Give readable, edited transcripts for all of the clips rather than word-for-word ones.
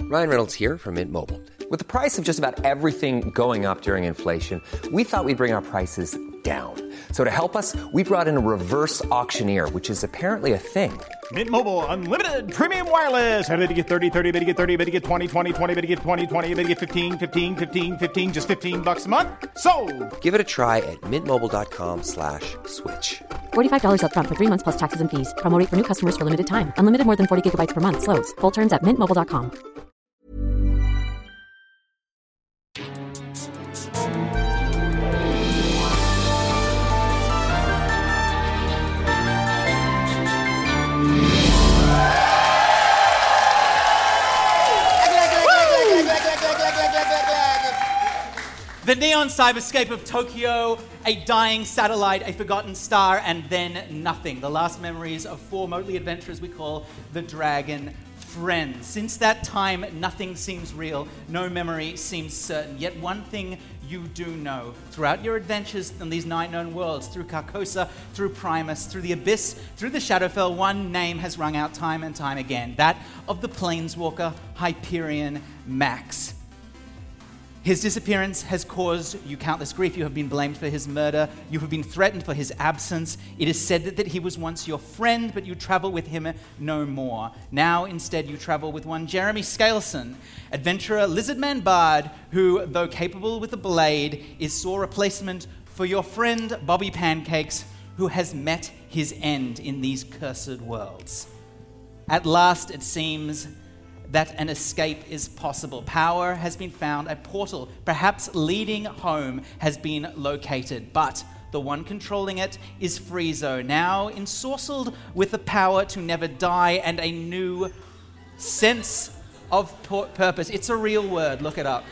Ryan Reynolds here from Mint Mobile. With the price of just about everything going up during inflation, we thought we'd bring our prices down. So to help us, we brought in a reverse auctioneer, which is apparently a thing. Mint Mobile Unlimited Premium Wireless. How to get 30, 30, bit to get 30, bit to get 20, 20, 20, bit to get 20, 20, bit to get 15, 15, 15, 15, just $15 a month? Sold! Give it a try at mintmobile.com/switch. $45 up front for 3 months plus taxes and fees. Promo rate for new customers for limited time. Unlimited more than 40 gigabytes per month. Slows full terms at mintmobile.com. The neon cyberscape of Tokyo, a dying satellite, a forgotten star, and then nothing. The last memories of 4 Motley adventurers we call the Dragon Friends. Since that time, nothing seems real, no memory seems certain. Yet one thing you do know. Throughout your adventures in these 9 known worlds, through Carcosa, through Primus, through the Abyss, through the Shadowfell, one name has rung out time and time again. That of the Planeswalker, Hyperion Max. His disappearance has caused you countless grief. You have been blamed for his murder. You have been threatened for his absence. It is said that he was once your friend, but you travel with him no more. Now, instead, you travel with one Jeremy Scaleson, adventurer Lizardman Bard, who, though capable with a blade, is sore replacement for your friend Bobby Pancakes, who has met his end in these cursed worlds. At last, it seems that an escape is possible. Power has been found, a portal, perhaps leading home, has been located, but the one controlling it is Friezo, now ensorcelled with the power to never die and a new sense of purpose. It's a real word, look it up.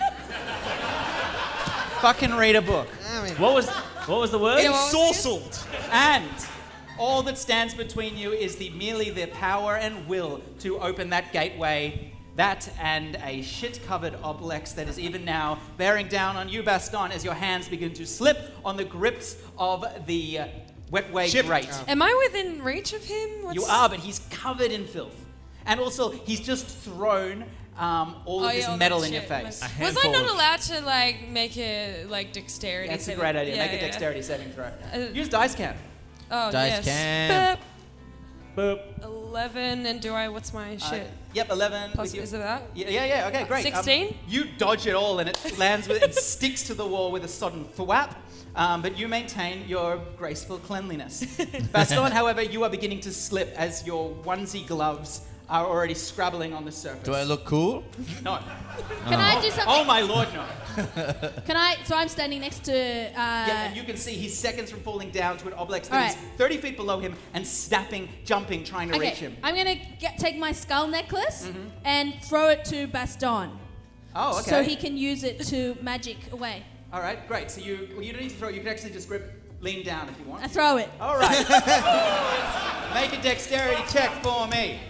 Fucking read a book. What was the word? Ensorcelled. And all that stands between you is merely the power and will to open that gateway. That and a shit-covered Oblex that is even now bearing down on you, Baston, as your hands begin to slip on the grips of the Wetway Grate. Am I within reach of him? You are, but he's covered in filth. And also, he's just thrown all of this metal in your face. Was I not allowed to make a dexterity? That's a great idea. Make a dexterity saving throw. Use dice cam. Oh, Dice yes. cam. Boop. 11, and what's my shit? Yep, 11. Plus, is it that? Yeah, okay, great. 16? You dodge it all, and it lands with it sticks to the wall with a sodden thwap, but you maintain your graceful cleanliness. Baston, however, you are beginning to slip as your onesie gloves are already scrabbling on the surface. Do I look cool? No. Can I do something? Oh my lord, no. So I'm standing next to... Yeah, and you can see he's seconds from falling down to an Oblex that is 30 feet below him and snapping, jumping, trying to reach him. I'm going to take my skull necklace and throw it to Baston. Oh, okay. So he can use it to magic away. All right, great. So you don't need to throw it. You can actually just lean down if you want. I throw it. All right. Make a dexterity check for me.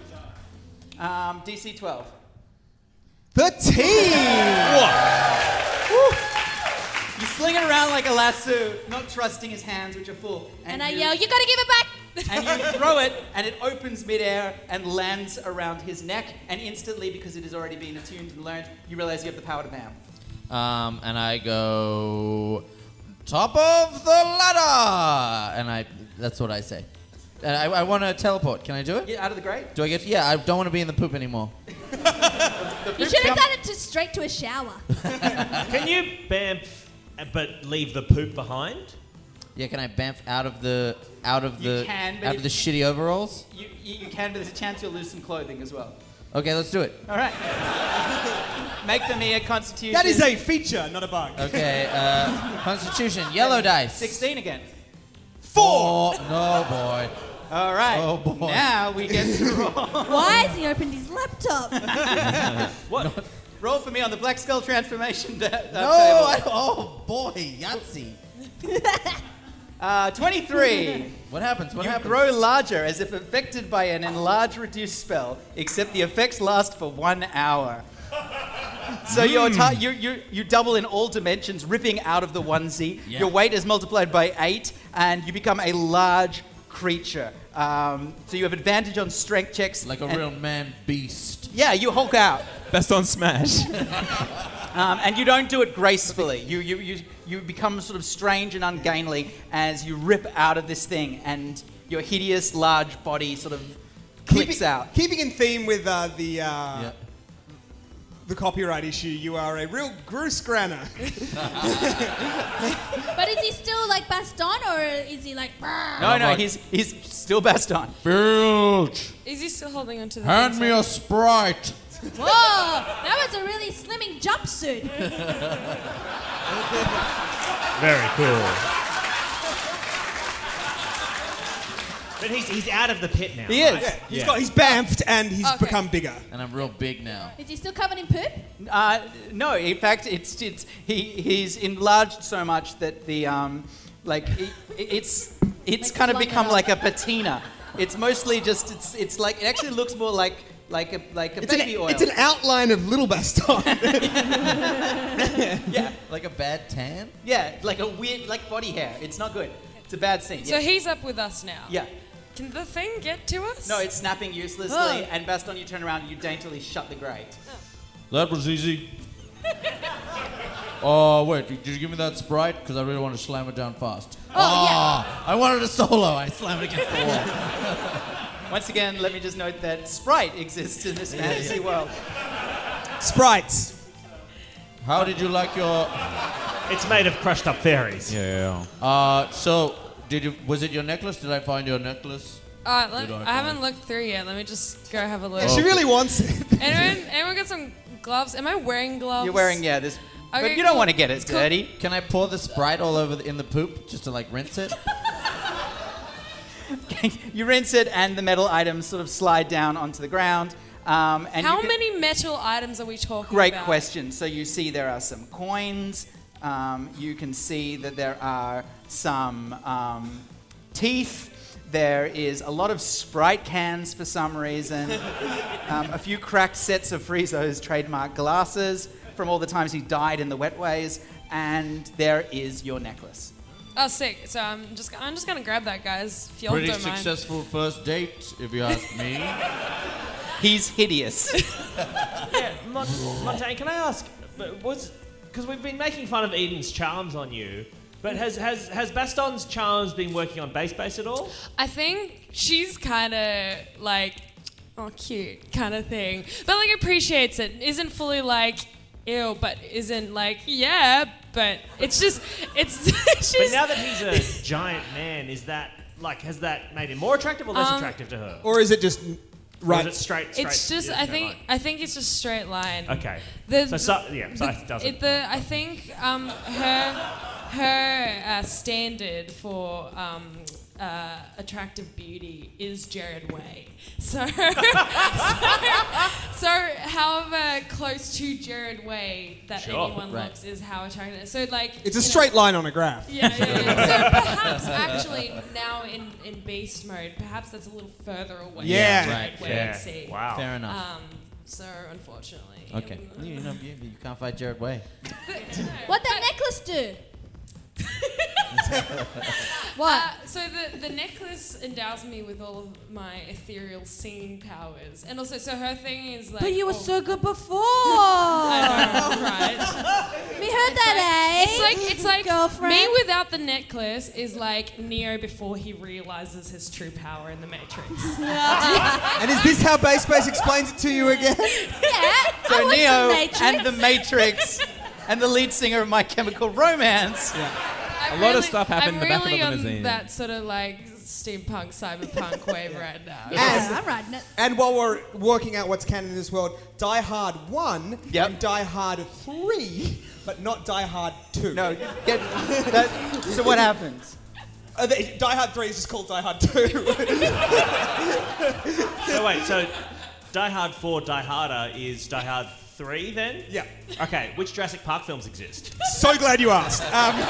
DC 12. 13! What? You sling it around like a lasso, not trusting his hands, which are full. And I yell, you gotta give it back! And you throw it, and it opens midair and lands around his neck, and instantly, because it has already been attuned and learned, you realize you have the power to bam. And I go top of the ladder, and that's what I say. And I want to teleport. Can I do it? Yeah, out of the grate? Do I get? Yeah, I don't want to be in the poop anymore. You should have done it straight to a shower. Can you bamf but leave the poop behind? Yeah, can I bamf out of the shitty overalls? You can, but there's a chance you'll lose some clothing as well. Okay, let's do it. All right. Make for me a Constitution. That is a feature, not a bug. Okay, Constitution, yellow dice. 16 again. 4. No, boy. All right. Oh, boy. Now we get to roll. Why has he opened his laptop? What? Roll for me on the Black Skull transformation table. Oh, boy, Yahtzee. 23. What happens? You grow larger as if affected by an enlarge reduce spell, except the effects last for 1 hour. So you double in all dimensions, ripping out of the onesie. Yeah. Your weight is multiplied by 8, and you become a large creature. So you have advantage on strength checks. Like a real man beast. Yeah, you Hulk out. Baston smash. And you don't do it gracefully. You become sort of strange and ungainly as you rip out of this thing, and your hideous, large body sort of clicks out. Keeping in theme with the copyright issue, you are a real Bruce Granner. But is he still like Baston, or is he like... No, he's still Baston. Bilge, Is he still holding onto the hand thing? me a Sprite. Whoa, that was a really slimming jumpsuit. Very cool. But he's out of the pit now. He is. right? He's bamfed and he's Okay. become bigger. And I'm real big now. Is he still covered in poop? No, in fact, he's enlarged so much that the it's kind of long become enough. like a patina. It's mostly just it's like it actually looks more like a baby oil. It's an outline of little Baston. Yeah, Like a bad tan? yeah, like a weird body hair. It's not good. It's a bad scene. So Yeah. he's up with us now. Yeah. Can the thing get to us? No, it's snapping uselessly, Oh. and Baston, you turn around and you daintily shut the grate. That was easy. Oh, wait, did you give me that Sprite? Because I really want to slam it down fast. Oh, I wanted a solo. I slammed it against the wall. Once again, let me just note that Sprite exists in this fantasy world. Sprites. How did you like your... It's made of crushed up fairies. So, was it your necklace? Did I find your necklace? I Did I haven't looked through yet. Let me just go have a look. She really wants it. Anyone got some gloves? Am I wearing gloves? You're wearing, this. Okay, But you don't cool. want to get it Cool. dirty. Can I pour the Sprite all over in the poop just to like rinse it? You rinse it, and the metal items sort of slide down onto the ground. And How you can- many metal items are we talking Great about? question. So you see there are some coins. You can see that there are some teeth. There is a lot of Sprite cans for some reason. A few cracked sets of Friezo's trademark glasses from all the times he died in the wetways. And there is your necklace. Oh, sick. So I'm just gonna grab that, guys. If y'all Pretty don't mind. successful first date, if you ask me. He's hideous. Yeah, Montaigne, can I ask, because we've been making fun of Eden's charms on you, but has Baston's charms been working on Base at all? I think she's kind of like, oh, cute kind of thing, but like appreciates it. Isn't fully like, ew, but isn't like, yeah, but it's just, it's. But she's, now that he's a giant man, has that made him more attractive or less attractive to her? Or is it just Or right? is it straight? it's just, yeah, I no, think, right. I think it's just straight line. Okay. The- Size doesn't. I think her standard for attractive beauty is Jared Way. So however close to Jared Way that Sure, anyone right. looks is how attractive. So like It's a you know- straight line on a graph. Yeah. So perhaps actually now in beast mode, perhaps that's a little further away. Yeah. from Right. Jared Way, Yeah. see. Wow. Fair enough. So unfortunately. Okay. You can't fight Jared Way. What that necklace do? What? So the necklace endows me with all of my ethereal singing powers, and also so her thing is like. But you were so good before. I know, right? We heard that, eh? It's like girlfriend. me without the necklace is like Neo before he realizes his true power in the Matrix. And is this how Base explains it to you again? Yeah. So I watched Neo The Matrix. and the Matrix and the lead singer of My Chemical Romance. A lot of stuff happened I'm in the back of really the on limousine. that sort of like steampunk, cyberpunk wave right now. Yeah, I'm riding it. And while we're working out what's canon in this world, Die Hard 1 Yep. and Die Hard 3, but not Die Hard 2. No, so what happens? Die Hard 3 is just called Die Hard 2. So wait, so Die Hard 4, Die Harder is Die Hard 3 then? Yeah. Okay, which Jurassic Park films exist? So glad you asked.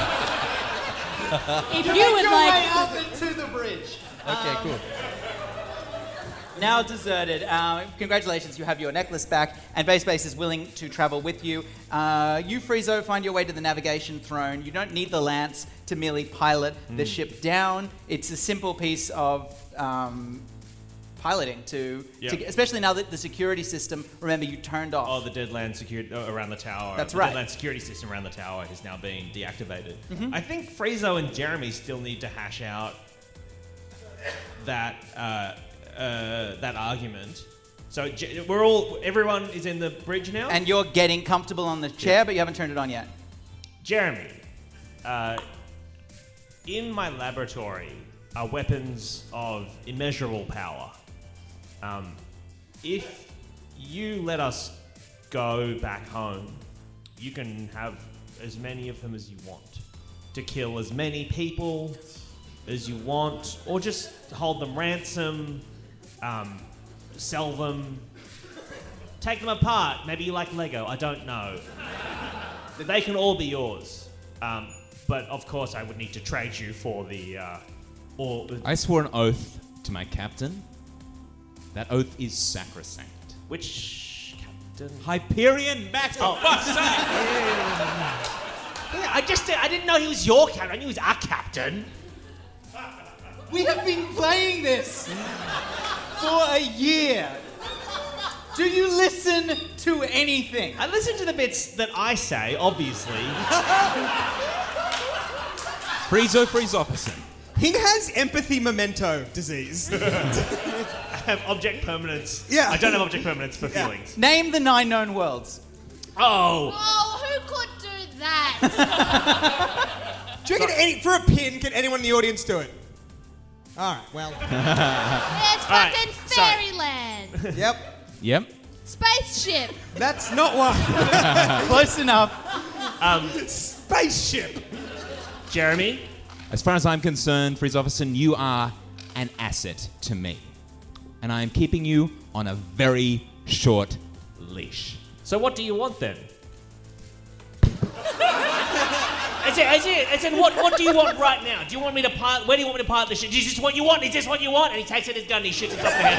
If you would like. up into the bridge. Okay, cool. Now deserted. Congratulations, you have your necklace back, and Base is willing to travel with you. You, Friezo, find your way to the navigation throne. You don't need the lance to merely pilot the ship down. It's a simple piece of piloting to Yep. especially now that the security system, remember, you turned off. Oh, the Deadland security around the tower. That's the right. Deadland security system around the tower is now being deactivated. Mm-hmm. I think Friezo and Jeremy still need to hash out that that argument. So everyone is in the bridge now. And you're getting comfortable on the chair, but you haven't turned it on yet. Jeremy, in my laboratory are weapons of immeasurable power. If you let us go back home, you can have as many of them as you want to kill as many people as you want, or just hold them ransom, sell them, take them apart. Maybe you like Lego, I don't know. They can all be yours. But of course I would need to trade you for the I swore an oath to my captain. That oath is sacrosanct. Which captain? Hyperion Max, for fuck's sake! Yeah, I didn't know he was your captain. I knew he was our captain. We have been playing this for a year. Do you listen to anything? I listen to the bits that I say, obviously. Friezopperson. He has empathy memento disease. I have object permanence. Yeah. I don't have object permanence for feelings. Name the 9 known worlds. Oh. Oh, who could do that? Do you reckon for a pin, can anyone in the audience do it? All right, well. It's All right, fucking sorry. fairyland. Yep. Spaceship. That's not one. Close enough. Spaceship. Jeremy? As far as I'm concerned, Friezopperson, you are an asset to me. And I am keeping you on a very short leash. So what do you want then? As in, what do you want right now? Do you want me to pilot? Where do you want me to pilot the ship? Is this what you want? Is this what you want? And he takes out his gun and he shoots himself in the head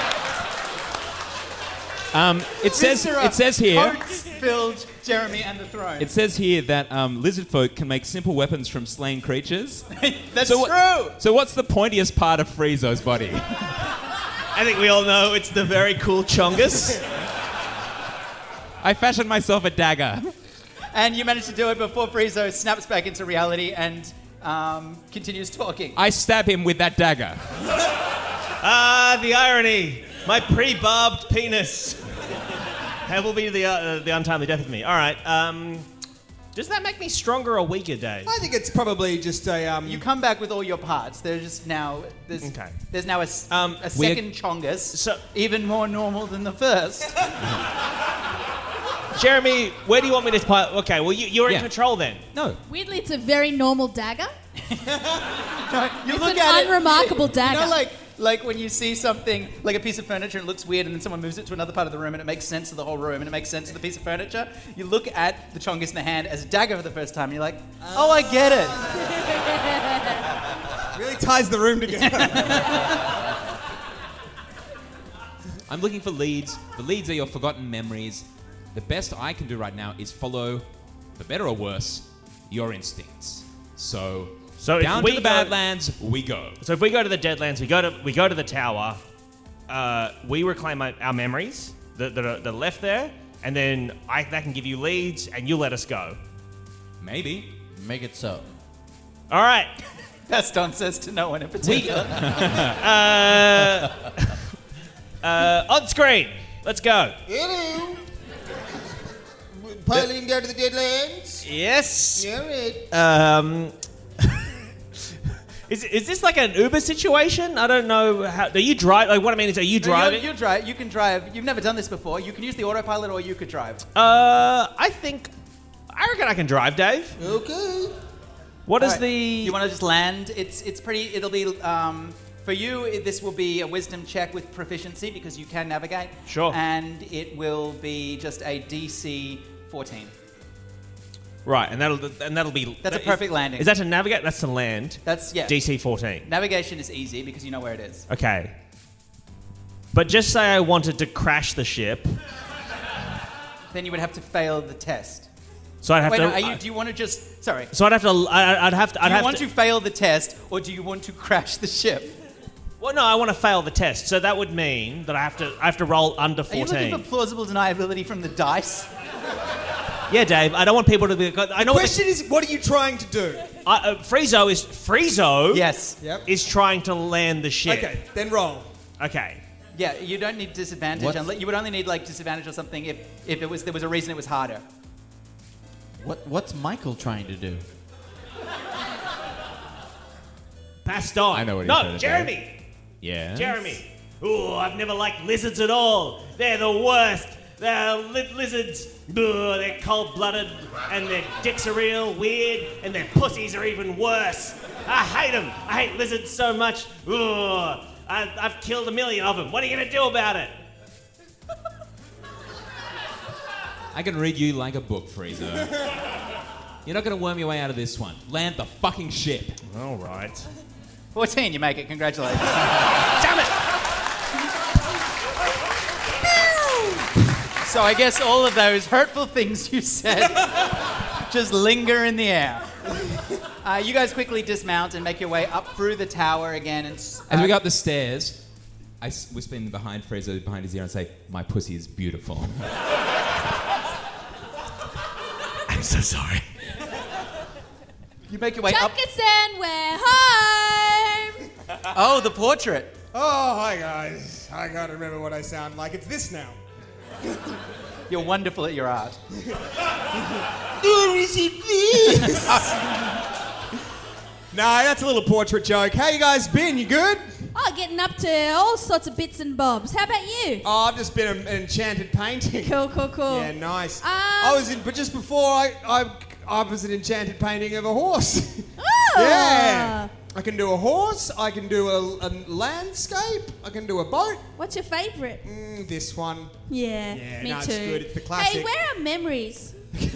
again. It says here. Coates-filled Jeremy and the throne. It says here that lizard folk can make simple weapons from slain creatures. That's true. So what's the pointiest part of Friezo's body? I think we all know it's the very cool Chongus. I fashioned myself a dagger. And you managed to do it before Friezo snaps back into reality and continues talking. I stab him with that dagger. Ah, the irony. My pre-barbed penis. That will be the untimely death of me. All right. Does that make me stronger or weaker, Dave? I think it's probably just a. You come back with all your parts. There's just now. There's now a second Chongus, so even more normal than the first. Jeremy, where do you want me to pilot? Okay, well you're in control then. No. Weirdly, it's a very normal dagger. You It's look an at it, unremarkable dagger. You know, like when you see something like a piece of furniture and it looks weird, and then someone moves it to another part of the room and it makes sense to the whole room and it makes sense to the piece of furniture. You look at the Chongus in the hand as a dagger for the first time, and you're like, oh, I get it. Really ties the room together. I'm looking for leads. The leads are your forgotten memories. The best I can do right now is follow, for better or worse, your instincts. So down to the Badlands we go. So if we go to the Deadlands, we go to the tower. We reclaim our memories that are left there, and then that can give you leads, and you let us go. Maybe. Make it so. All right. Baston says to no one in particular. On screen. Let's go. Hello. Piloting down to the Deadlands? Yes. Yeah, right. Is this like an Uber situation? I don't know how. Do you drive? Like, what I mean is, are you driving? You drive. You can drive. You've never done this before. You can use the autopilot, or you could drive. I reckon I can drive, Dave. Okay. What is All right. the? You want to just land? It's pretty. It'll be for you. This will be a wisdom check with proficiency because you can navigate. Sure. And it will be just a DC 14. Right, and that'll be. That's a perfect landing. Is that to navigate? That's to land. That's DC 14. Navigation is easy because you know where it is. Okay. But just say I wanted to crash the ship. Then you would have to fail the test. So I'd have Wait, to. no, do you want to just? Sorry. So I'd have to. I'd have to. Do you want to fail the test, or do you want to crash the ship? Well, no, I want to fail the test. So that would mean that I have to roll under 14. Are you looking for plausible deniability from the dice? Yeah, Dave. I don't want people to be. I know. The question is, what are you trying to do? Friezo. Yes. Yep. Is trying to land the ship. Okay, then roll. Okay. Yeah, you don't need disadvantage. You would only need like disadvantage or something if there was a reason it was harder. What's Michael trying to do? Passed on. I know what he's trying to do. Jeremy. Yeah. Jeremy. Ooh, I've never liked lizards at all. They're the worst. They're lizards. Ugh, they're cold-blooded, and their dicks are real weird, and their pussies are even worse. I hate them. I hate lizards so much. Ugh. I've killed 1 million of them. What are you going to do about it? I can read you like a book, Friezo. You're not going to worm your way out of this one. Land the fucking ship. All right. 14, you make it. Congratulations. Damn it! So I guess all of those hurtful things you said just linger in the air. You guys quickly dismount and make your way up through the tower again. And As we go up the stairs, I whisper in behind Friezo, behind his ear, and say, "My pussy is beautiful." I'm so sorry. You make your way up. Chuck us in, we're home. Oh, the portrait. Oh, hi guys. I gotta remember what I sound like. It's this now. You're wonderful at your art. Is it this? Nah, that's a little portrait joke. How you guys been? You good? Oh, getting up to all sorts of bits and bobs. How about you? Oh, I've just been an enchanted painting. Cool. Yeah, nice. But just before I was an enchanted painting of a horse. Oh. Yeah. I can do a horse, I can do a landscape, I can do a boat. What's your favourite? This one. Yeah, me no, too. It's good. It's the classic. Hey, where are memories?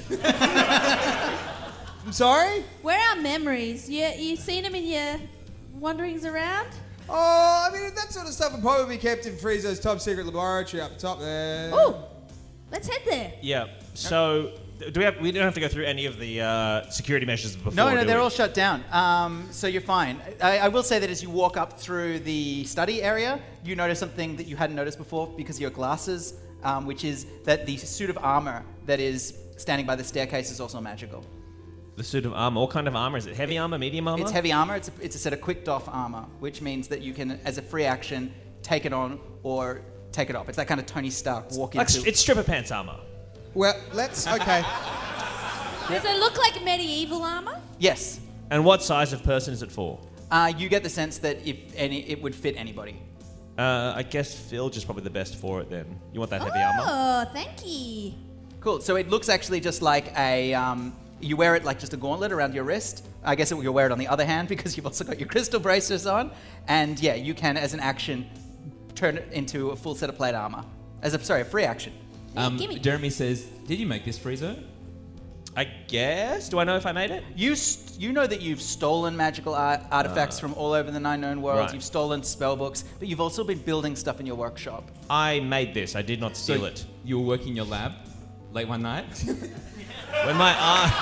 I'm sorry? Where are memories? You seen them in your wanderings around? Oh, I mean, that sort of stuff would probably be kept in Friezo's top secret laboratory up top there. Ooh, let's head there. Yeah. So, we don't have to go through any of the security measures before. No, they're all shut down. So you're fine. I will say that as you walk up through the study area, you notice something that you hadn't noticed before because of your glasses, which is that the suit of armor that is standing by the staircase is also magical. The suit of armor. What kind of armor is it? Heavy armor, medium armor? It's heavy armor. It's a set of quick doff armor, which means that you can, as a free action, take it on or take it off. It's that kind of Tony Stark walk into. It's stripper pants armor. Well, okay. Does it look like medieval armor? Yes. And what size of person is it for? You get the sense that it would fit anybody. I guess Filge is probably the best for it then. You want that heavy armor? Oh, thank you. Cool. So it looks actually just like a. You wear it like just a gauntlet around your wrist. I guess you'll wear it on the other hand because you've also got your crystal bracelets on. And yeah, you can, as an action, turn it into a full set of plate armor. A free action. Jeremy says, "Did you make this, Friezo?" I guess. Do I know if I made it? You know that you've stolen magical artifacts from all over the Nine Known Worlds. Right. You've stolen spell books, but you've also been building stuff in your workshop. I made this. I did not steal it. You were working in your lab late one night? When my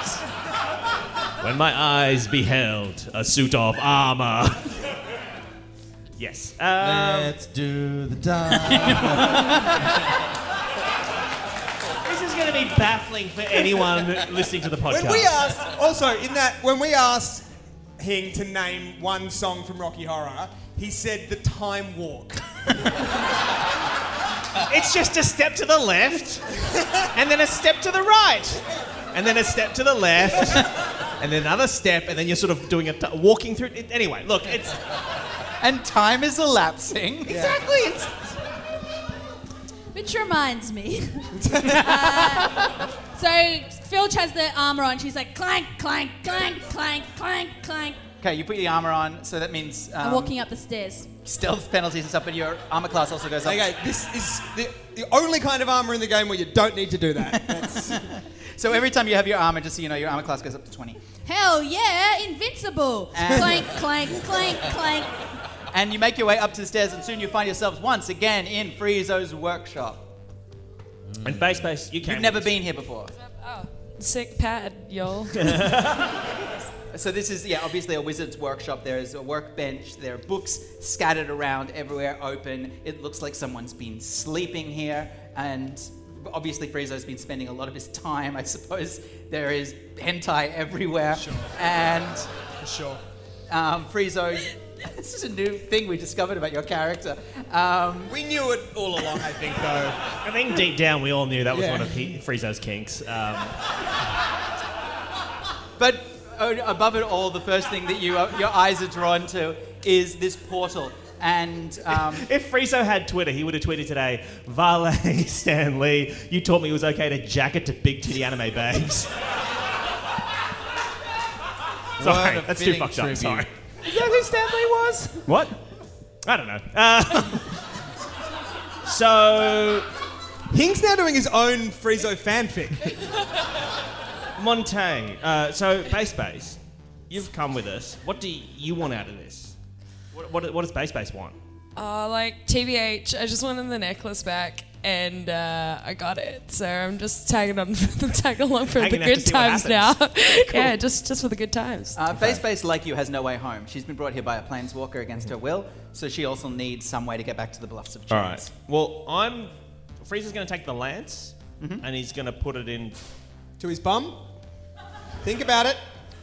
eyes beheld a suit of armor. Yes. Let's do the dive. This is going to be baffling for anyone listening to the podcast. When we asked Hing to name one song from Rocky Horror, he said The Time Walk. It's just a step to the left, and then a step to the right, and then a step to the left, and then another step, and then you're sort of doing walking through. Anyway, look, it's... And time is elapsing. Exactly. It's... Which reminds me. So Filch has the armor on. She's like clank, clank, clank, clank, clank, clank. Okay, you put your armor on, so that means... I'm walking up the stairs. Stealth penalties and stuff, but your armor class also goes up. Okay, this is the only kind of armor in the game where you don't need to do that. So every time you have your armor, just so you know, your armor class goes up to 20. Hell yeah, invincible. Clank, clank, clank, clank. And you make your way up to the stairs, and soon you find yourselves once again in Friezo's workshop. And Base, you can. You've never been here before. Oh, sick pad, y'all. So this is, obviously a wizard's workshop. There is a workbench. There are books scattered around everywhere, open. It looks like someone's been sleeping here, and obviously Friezo's been spending a lot of his time. I suppose there is hentai everywhere. Sure. And Sure. Friezo, this is a new thing we discovered about your character. We knew it all along, I think, though. I think deep down we all knew that was one of Friezo's kinks. But above it all, the first thing that your eyes are drawn to is this portal. And if Friezo had Twitter, he would have tweeted today, Vale Stan Lee, you taught me it was okay to jacket to big titty anime babes. Sorry, that's too fucked up. Sorry. Is that who Stan Lee was? What? I don't know. So... Hing's now doing his own Friezo fanfic. Montaigne, so Base, you've come with us. What do you want out of this? What does Base want? Like, TBH, I just wanted the necklace back, and I got it. So I'm just tagging along for the good times now. Cool. Yeah, just for the good times. Base, like you, has no way home. She's been brought here by a planeswalker against her will, so she also needs some way to get back to the Bluffs of Chains. All right. Well, Frieza's going to take the lance, and he's going to put it in... To his bum? Think about it.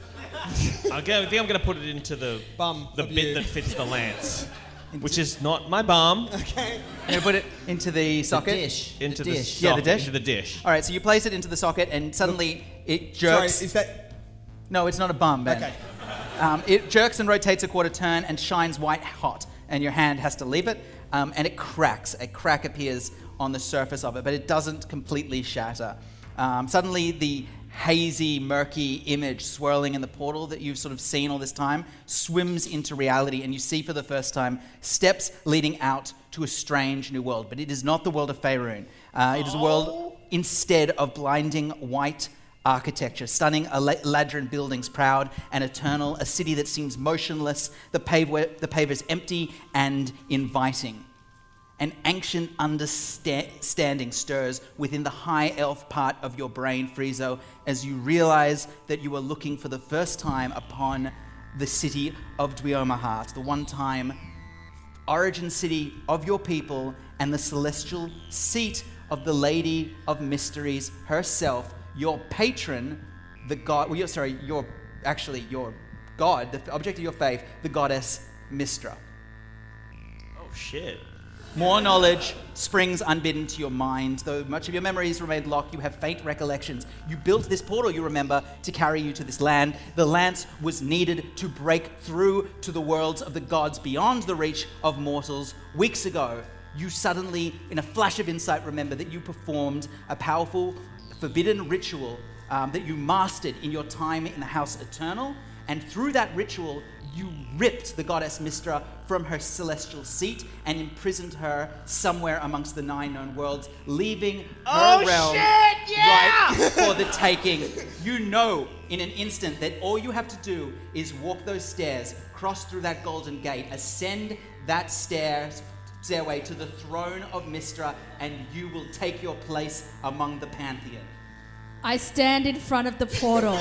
I think I'm going to put it into the bum, the bit that fits the lance, which is not my bum. Okay. You're going to put it into the socket? Into the dish. Yeah, the dish? Into the dish. All right, so you place it into the socket, and suddenly it jerks. Sorry, is that... No, it's not a bum, Ben. Okay. It jerks and rotates a quarter turn and shines white hot, and your hand has to leave it, and it cracks. A crack appears on the surface of it, but it doesn't completely shatter. Suddenly, the hazy, murky image swirling in the portal that you've sort of seen all this time swims into reality, and you see for the first time steps leading out to a strange new world. But it is not the world of Faerun. It is a world instead of blinding white architecture, stunning Eladrin buildings, proud and eternal, a city that seems motionless, the pavers empty and inviting. An ancient understanding stirs within the high elf part of your brain, Friezo, as you realize that you are looking for the first time upon the city of Dweomaheart, the one-time origin city of your people and the celestial seat of the Lady of Mysteries herself, your patron, the god, your god, the object of your faith, the goddess Mystra. Oh, shit. More knowledge springs unbidden to your mind. Though much of your memories remain locked, you have faint recollections. You built this portal, you remember, to carry you to this land. The lance was needed to break through to the worlds of the gods beyond the reach of mortals. Weeks ago, you suddenly, in a flash of insight, remember that you performed a powerful, forbidden ritual that you mastered in your time in the House Eternal. And through that ritual, you ripped the goddess Mystra from her celestial seat and imprisoned her somewhere amongst the 9 known worlds, leaving her realm right for the taking. You know in an instant that all you have to do is walk those stairs, cross through that golden gate, ascend that stairway to the throne of Mystra, and you will take your place among the pantheon. I stand in front of the portal.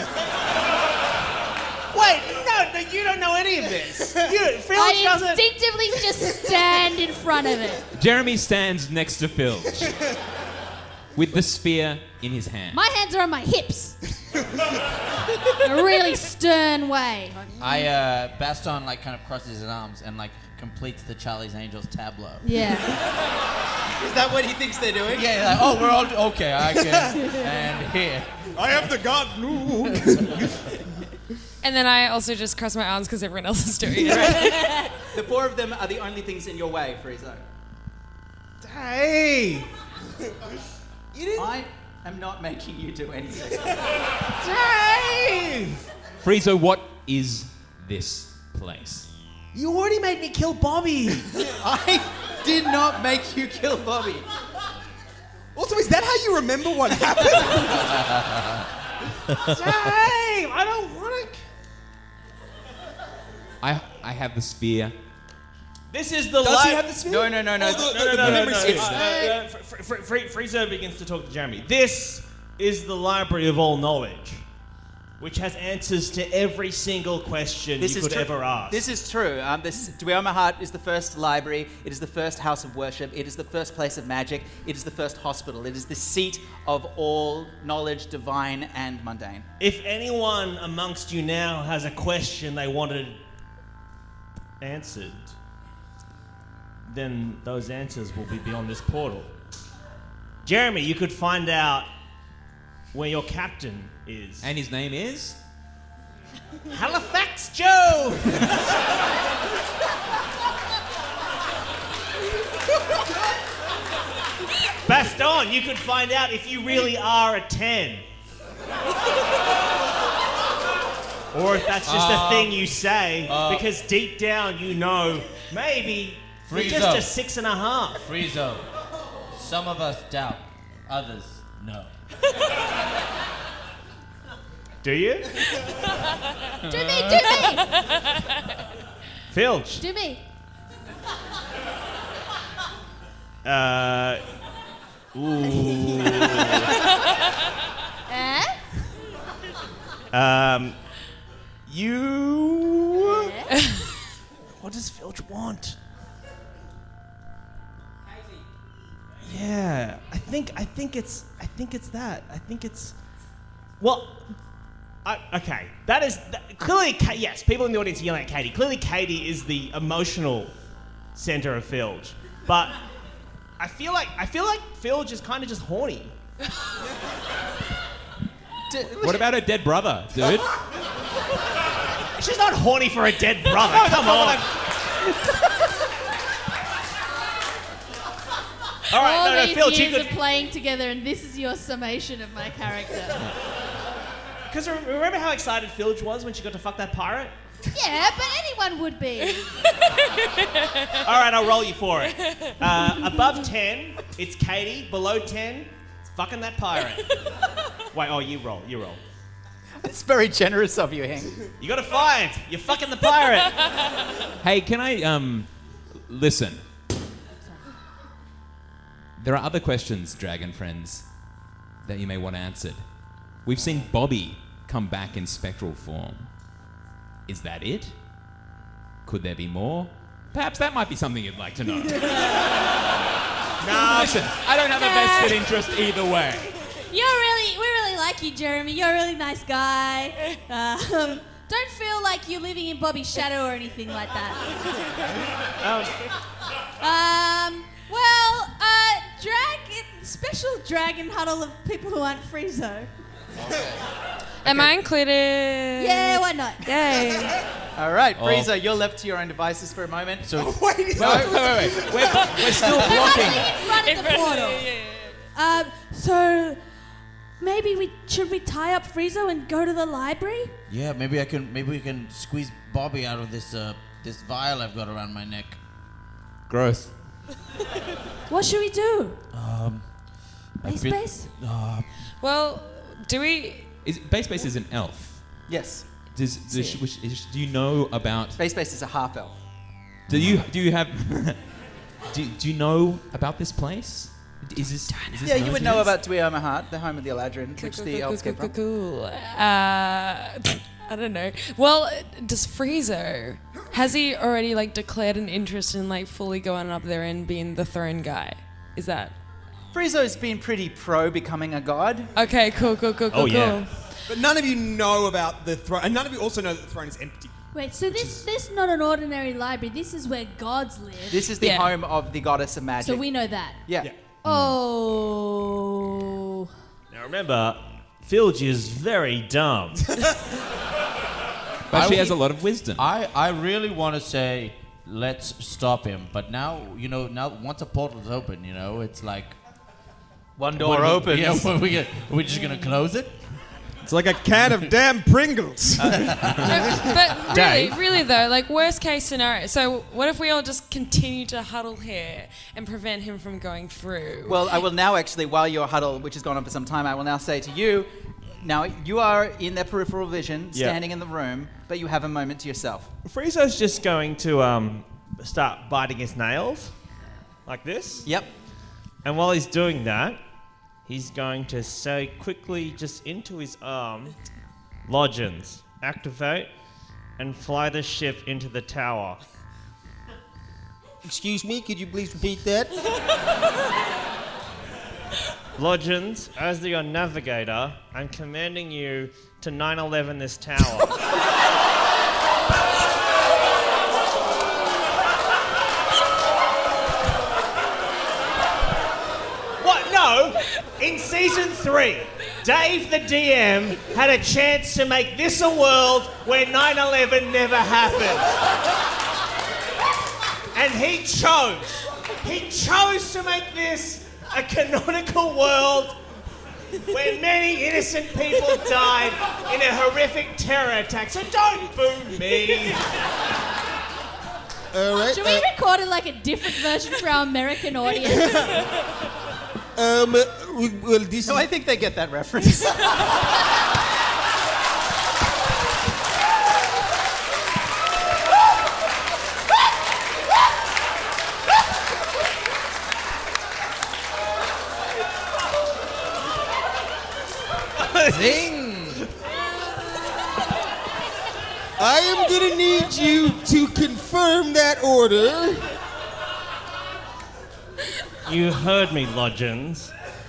Wait, no, you don't know any of this. I instinctively just stand in front of it. Jeremy stands next to Filch with the sphere in his hand. My hands are on my hips. In a really stern way. Baston kind of crosses his arms and completes the Charlie's Angels tableau. Yeah. Is that what he thinks they're doing? Yeah, we're all okay. I can. And here. I have the god blue. And then I also just cross my arms because everyone else is doing it. The 4 of them are the only things in your way, Friezo. Hey! I am not making you do anything. Dave! Friezo, what is this place? You already made me kill Bobby. I did not make you kill Bobby. Also, is that how you remember what happened? Dave, I don't want to... I have the spear. This is the Does he have the sphere? No. The memory sphere. Friezo begins to talk to Jeremy. This is the library of all knowledge. which has answers to every single question you could ever ask. This is true. This Dweoma Heart is the first library. It is the first house of worship. It is the first place of magic. It is the first hospital. It is the seat of all knowledge, divine and mundane. If anyone amongst you now has a question they wanted answered, then those answers will be beyond this portal. Jeremy, you could find out where your captain is. And his name is? Halifax Joe! Baston, you could find out if you really are a 10. Or if that's just a thing you say, because deep down you know maybe you're just a 6.5. Friezo. Some of us doubt, others no. Do you? Do me! Filch. Do me! Ooh. You. What does Filch want? Yeah, I think it's that. I think it's. Well, okay. That is clearly. Yes, people in the audience are yelling at Katie. Clearly, Katie is the emotional center of Filch, but I feel like Filch is kind of just horny. What about her dead brother, dude? She's not horny for a dead brother. Come on. All right, All no, these Filch, you years could. of playing together, and this is your summation of my character. Because remember how excited Filch was when she got to fuck that pirate? Yeah, but anyone would be. All right, I'll roll you for it. Above 10, it's Katie. Below 10, it's fucking that pirate. Wait, you roll. It's very generous of you, Hank. You got a 5. You're fucking the pirate. Hey, can I, listen. There are other questions, dragon friends, that you may want answered. We've seen Bobby come back in spectral form. Is that it? Could there be more? Perhaps that might be something you'd like to know. No. Listen, I don't have a vested interest either way. We really like you, Jeremy. You're a really nice guy. Don't feel like you're living in Bobby's shadow or anything like that. Special dragon huddle of people who aren't Friezo. Am I included? Yeah, why not? Yay. All right, Friezo, you're left to your own devices for a moment. So wait. We're still blocking. In front of the portal. So maybe should we tie up Friezo and go to the library? Yeah, maybe we can squeeze Bobby out of this this vial I've got around my neck. Gross. What should we do? Base? Well, do we... Base is an elf. Yes. Do you know about... Base is a half elf. Do you have... do you know about this place? Is this yeah, you would know about Dweoma Heart, the home of the Eladrin, which the elves came from. Cool. I don't know. Well, does Friezo... Has he already, declared an interest in, fully going up there and being the throne guy? Is that... Friezo's been pretty pro becoming a god. Okay, cool. Yeah. But none of you know about the throne, and none of you also know that the throne is empty. Wait, so this is not an ordinary library. This is where gods live. This is the home of the goddess of magic. So we know that. Yeah. Oh. Now remember, Filch is very dumb. But she has a lot of wisdom. I really want to say, let's stop him. But now, now once a portal is open, it's like... One door opens. Yeah, are we just going to close it? It's like a can of damn Pringles. But really though, worst case scenario. So what if we all just continue to huddle here and prevent him from going through? Well, I will now actually, while your huddle, which has gone on for some time, I will now say to you, now you are in their peripheral vision, standing in the room, but you have a moment to yourself. Friezo's just going to start biting his nails, like this. Yep. And while he's doing that, he's going to say quickly, just into his arm, Lodgins, activate and fly the ship into the tower. Excuse me, could you please repeat that? Lodgins, as your navigator, I'm commanding you to 911 this tower. What? No! In season 3, Dave the DM had a chance to make this a world where 9/11 never happened. And he chose to make this a canonical world where many innocent people died in a horrific terror attack. So don't boo me. All right. Should we record it like a different version for our American audience? Well, this No, I think they get that reference. Zing! I am gonna need you to confirm that order. You heard me, Lodgins.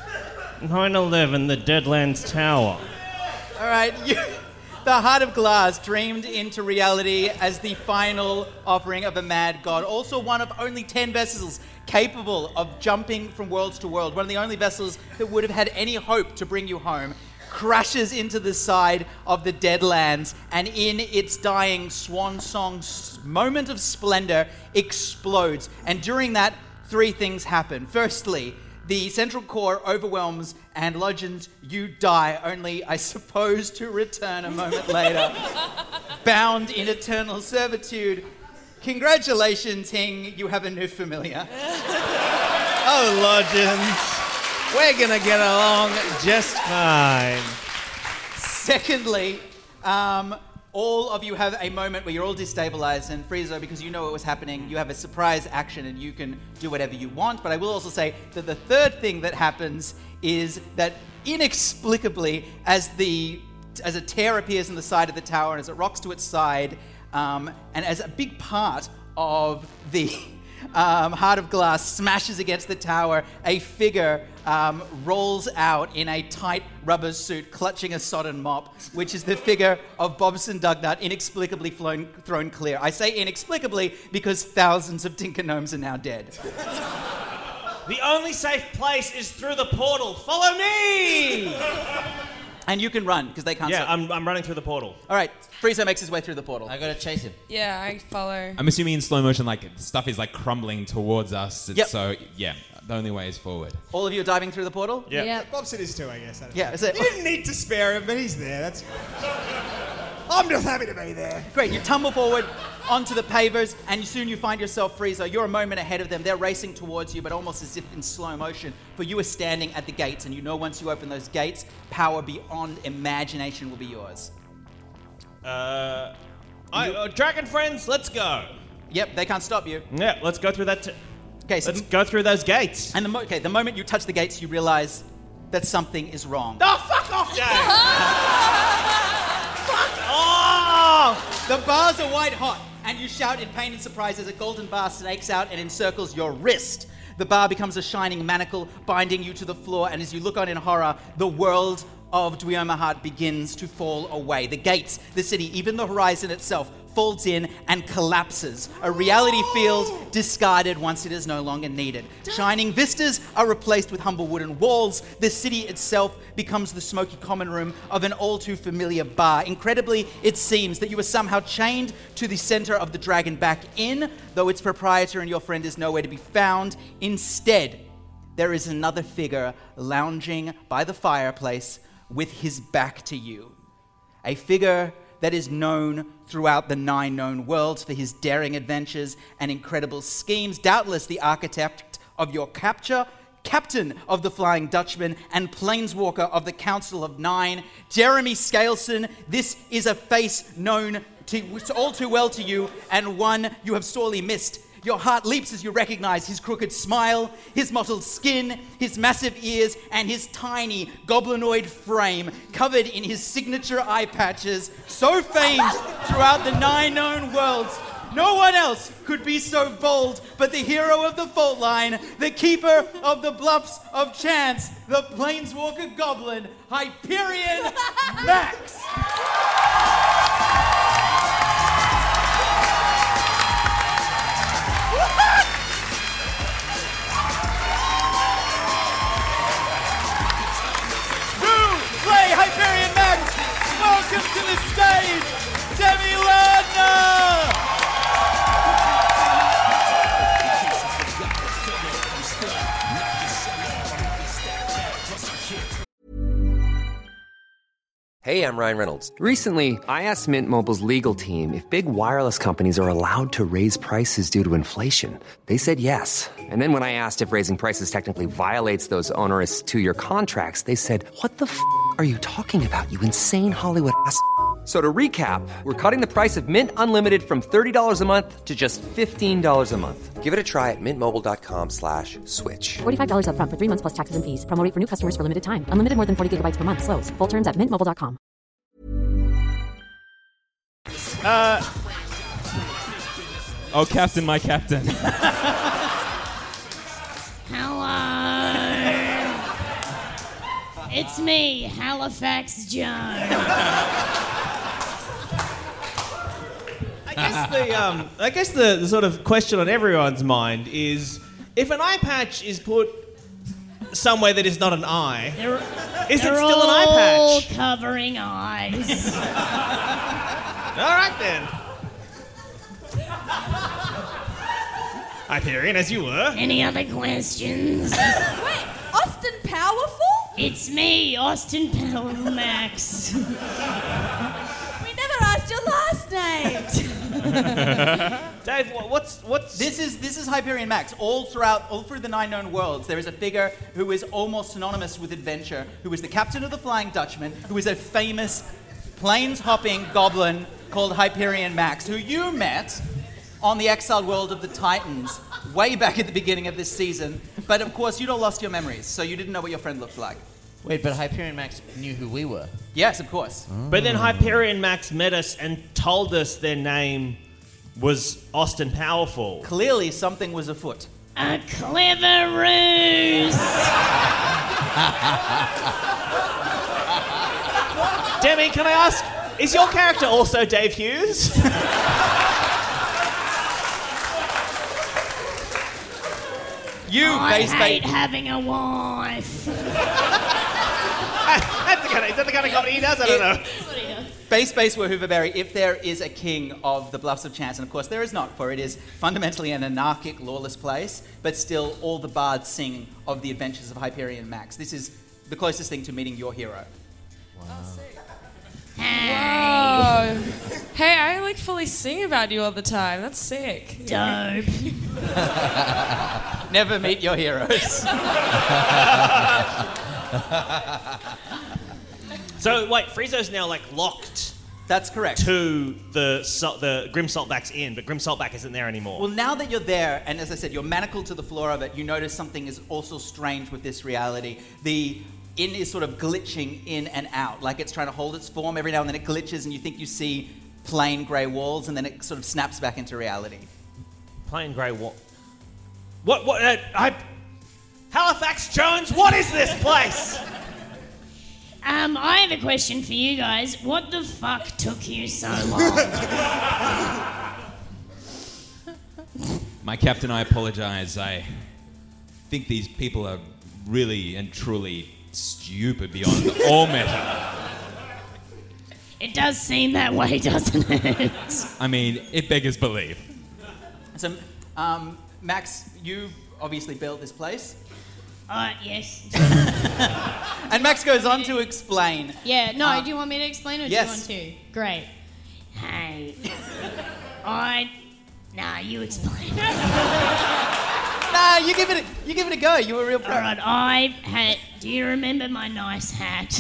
911, the Deadlands Tower. All right, the Heart of Glass dreamed into reality as the final offering of a mad god. Also one of only 10 vessels capable of jumping from world to world. One of the only vessels that would have had any hope to bring you home. Crashes into the side of the Deadlands, and in its dying swan song moment of splendor explodes. And during that, 3 things happen. Firstly, the central core overwhelms, and Lodgins, you die, only, I suppose, to return a moment later, bound in eternal servitude. Congratulations, Hing, you have a new familiar. Oh, Lodgins. We're gonna get along just fine. Secondly, all of you have a moment where you're all destabilized, and Friezo, because you know what was happening, you have a surprise action and you can do whatever you want. But I will also say that the third thing that happens is that inexplicably, as a tear appears in the side of the tower and as it rocks to its side, and as a big part of the Heart of Glass smashes against the tower, a figure rolls out in a tight rubber suit, clutching a sodden mop, which is the figure of Bobson Dugnut, inexplicably thrown clear. I say inexplicably because thousands of Tinker Gnomes are now dead. The only safe place is through the portal. Follow me! And you can run, because they can't Yeah, stop. I'm running through the portal. All right, Friezo makes his way through the portal. I gotta chase him. Yeah, I follow. I'm assuming in slow motion, like, stuff is, like, crumbling towards us. Yep. So, yeah, the only way is forward. All of you are diving through the portal? Yep. Bobson is too, I guess. I don't Yeah, know. is it- You didn't need to spare him, but he's there. That's. I'm just happy to be there. Great, you tumble forward onto the pavers, and soon you find yourself, Friezo. You're a moment ahead of them. They're racing towards you, but almost as if in slow motion. For you are standing at the gates, and you know once you open those gates, power beyond imagination will be yours. Dragon friends, let's go. Yep, they can't stop you. Yeah, let's go through that. Okay, so Let's go through those gates. and the moment you touch the gates, you realize that something is wrong. Oh, fuck off, Dave! Fuck off! The bars are white hot, and you shout in pain and surprise as a golden bar snakes out and encircles your wrist. The bar becomes a shining manacle, binding you to the floor, and as you look on in horror, the world of Dweoma Heart begins to fall away. The gates, the city, even the horizon itself folds in and collapses. A reality field discarded once it is no longer needed. Shining vistas are replaced with humble wooden walls. The city itself becomes the smoky common room of an all too familiar bar. Incredibly, it seems that you are somehow chained to the center of the Dragonback Inn, though its proprietor and your friend is nowhere to be found. Instead, there is another figure lounging by the fireplace with his back to you. A figure that is known throughout the 9 known worlds for his daring adventures and incredible schemes, doubtless the architect of your capture, captain of the Flying Dutchman, and planeswalker of the Council of 9, Jeremy Scaleson. This is a face known all too well to you, and one you have sorely missed. Your heart leaps as you recognize his crooked smile, his mottled skin, his massive ears, and his tiny goblinoid frame covered in his signature eye patches, so famed throughout the 9 known worlds. No one else could be so bold but the hero of the fault line, the keeper of the bluffs of chance, the planeswalker goblin, Hyperion Max. Play Hyperion Max, welcome to the stage, Demi Lardner! Hey, I'm Ryan Reynolds. Recently, I asked Mint Mobile's legal team if big wireless companies are allowed to raise prices due to inflation. They said yes. And then when I asked if raising prices technically violates those onerous 2-year contracts, they said, "What the f*** are you talking about, you insane Hollywood ass?" So to recap, we're cutting the price of Mint Unlimited from $30 a month to just $15 a month. Give it a try at mintmobile.com/switch. $45 up front for 3 months plus taxes and fees. Promo rate for new customers for limited time. Unlimited more than 40 gigabytes per month. Slows full terms at mintmobile.com. Oh, Captain, my Captain. Hello. It's me, Halifax Joan. I guess the sort of question on everyone's mind is, if an eye patch is put somewhere that is not an eye, is it still an eye patch? Covering eyes. All right then. Hyperion, as you were. Any other questions? Wait, Austin Powerful? It's me, Austin Powerful Max. We never asked your last name. Dave, what's This is Hyperion Max. All through the 9 known worlds, there is a figure who is almost synonymous with adventure, who is the captain of the Flying Dutchman, who is a famous planes-hopping goblin called Hyperion Max, who you met on the exiled world of the Titans way back at the beginning of this season. But of course, you'd all lost your memories, so you didn't know what your friend looked like. Wait, but Hyperion Max knew who we were. Yes, of course. But then Hyperion Max met us and told us their name was Austin Powerful. Clearly, something was afoot. A clever ruse. Demi, can I ask, is your character also Dave Hughes? I hate having a wife. Is that the kind of comedy he does? I don't know. Base were Hooverberry, if there is a king of the Bluffs of Chance, and of course there is not, for it is fundamentally an anarchic, lawless place, but still all the bards sing of the adventures of Hyperion Max. This is the closest thing to meeting your hero. Whoa. Hey, I fully sing about you all the time. That's sick. Dope. Never meet your heroes. So wait, Friezo's now locked. That's correct. To the Grim Saltback's inn, but Grim Saltback isn't there anymore. Well, now that you're there, and as I said, you're manacled to the floor of it, you notice something is also strange with this reality. The inn is sort of glitching in and out, like it's trying to hold its form. Every now and then it glitches, and you think you see plain grey walls, and then it sort of snaps back into reality. Plain grey wall. What? Halifax Jones, what is this place? I have a question for you guys. What the fuck took you so long? My captain, I apologize. I think these people are really and truly stupid beyond all measure. It does seem that way, doesn't it? I mean, it beggars belief. So, Max, you've obviously built this place. Yes. And Max goes on to explain. Yeah, no, do you want me to explain or yes. do you want to? Great. Hey. Nah, you explain. Nah, you give it a go. You were real pro. All right, do you remember my nice hat?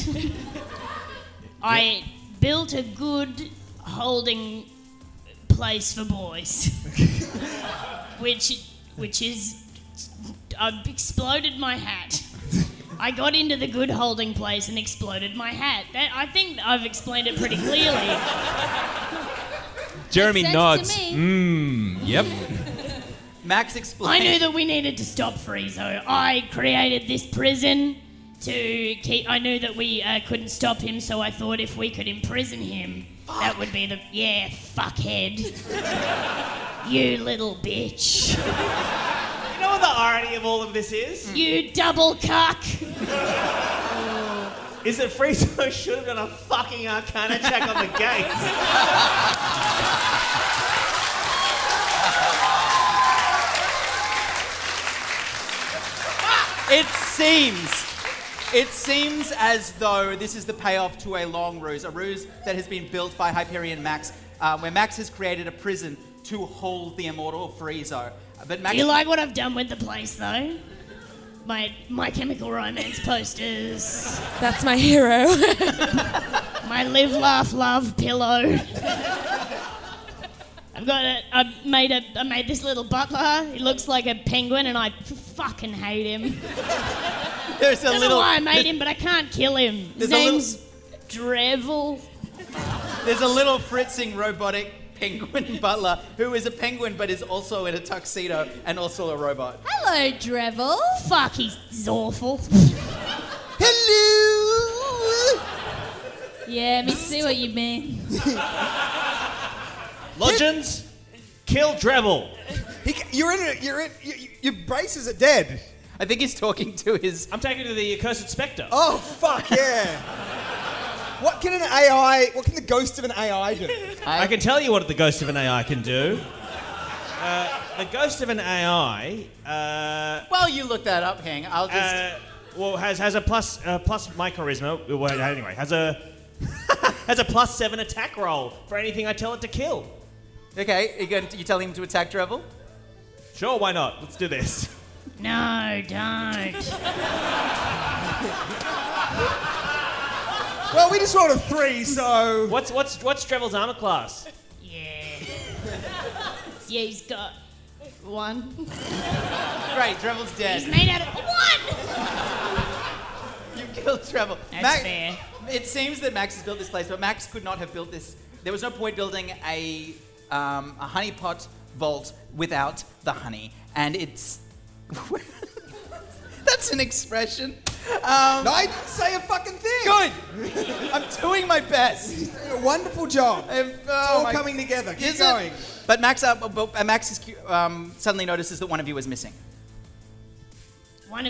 I built a good holding place for boys. which is I've exploded my hat. I got into the good holding place and exploded my hat. I think I've explained it pretty clearly. Jeremy Makes sense nods. to me. Yep. Max I explains. knew that we needed to stop Friezo. I created this prison to keep. I knew that we couldn't stop him, so I thought if we could imprison him, that would be the fuckhead. You little bitch. You know what the irony of all of this is? You double cuck. Is that Friezo should have done a fucking Arcana check on the gates. It seems as though this is the payoff to a long ruse, a ruse that has been built by Hyperion Max, where Max has created a prison to hold the immortal Friezo. But Max, Do you like what I've done with the place, though? My Chemical Romance posters. That's my hero. My Live, Laugh, Love pillow. I made this little butler. He looks like a penguin, and I fucking hate him. there's a I don't know little. why I made him, but I can't kill him. His There's a little- name's Drevel. There's a little fritzing robotic penguin butler who is a penguin but is also in a tuxedo and also a robot. Hello, Drevel. Fuck, he's awful. Hello. Yeah, me see what you mean. Legends, kill Drevel. Your braces are dead. I think he's talking to his. I'm taking to the Accursed Spectre. Oh fuck yeah! What can the ghost of an AI do? I can tell you what the ghost of an AI can do. The ghost of an AI. Well, you look that up, Hang. I'll just. Has a plus my charisma. Well, anyway, has a has a +7 attack roll for anything I tell it to kill. Okay, you telling him to attack Drevel? Sure, why not? Let's do this. No, don't. Well, we just rolled a 3, so What's Drevel's armor class? Yeah, he's got 1. Great, Drevel's dead. He's made out of 1! You killed Drevel. That's fair. It seems that Max has built this place, but Max could not have built this. There was no point building a honeypot vault without the honey, and it's. That's an expression. I didn't say a fucking thing. Good. I'm doing my best. You're doing a wonderful job. It's all coming together. Keep going. But Max is, suddenly notices that one of you is missing. One of.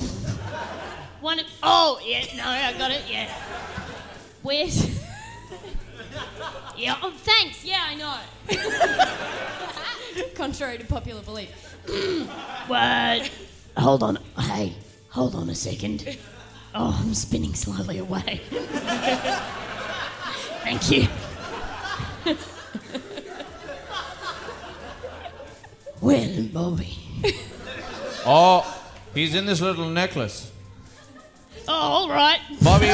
Oh, yeah, no, I got it, yeah. Where's. Yeah, oh, thanks, yeah, I know. Contrary to popular belief. What? Hold on. Hey, hold on a second. Oh, I'm spinning slowly away. Thank you. Well, Bobby. Oh, he's in this little necklace. Oh, all right. Bobby.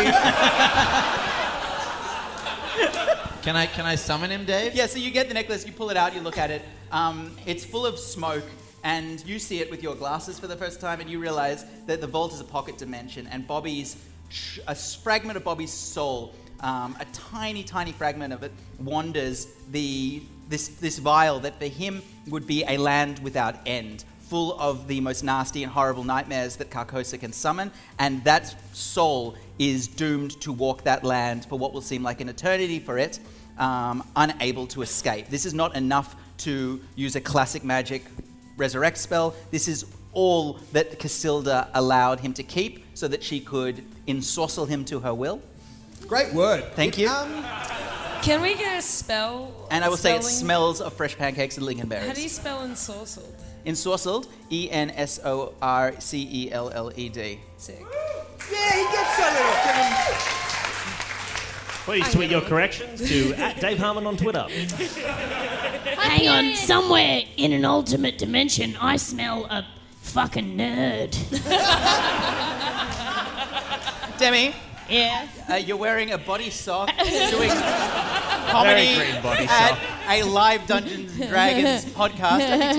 Can I summon him, Dave? Yeah, so you get the necklace, you pull it out, you look at it. It's full of smoke, and you see it with your glasses for the first time, and you realize that the vault is a pocket dimension, and a fragment of Bobby's soul, a tiny, tiny fragment of it, wanders this vial that for him would be a land without end, full of the most nasty and horrible nightmares that Carcosa can summon, and that soul is doomed to walk that land for what will seem like an eternity for it, unable to escape. This is not enough to use a classic magic resurrect spell. This is all that Casilda allowed him to keep so that she could ensorcel him to her will. Great word. Thank you. Can we get a spell? And I will say it spelling? smells of fresh pancakes and lingonberries. How do you spell ensorcelled? Ensorcelled, ENSORCELLED. Sick. Yeah, he gets a little. Please tweet your corrections to @Dave Harmon on Twitter. Hang on, somewhere in an alternate dimension, I smell a fucking nerd. Demi, Yeah. You're wearing a body sock, doing comedy Very green body at sock. a live Dungeons and Dragons podcast. Don't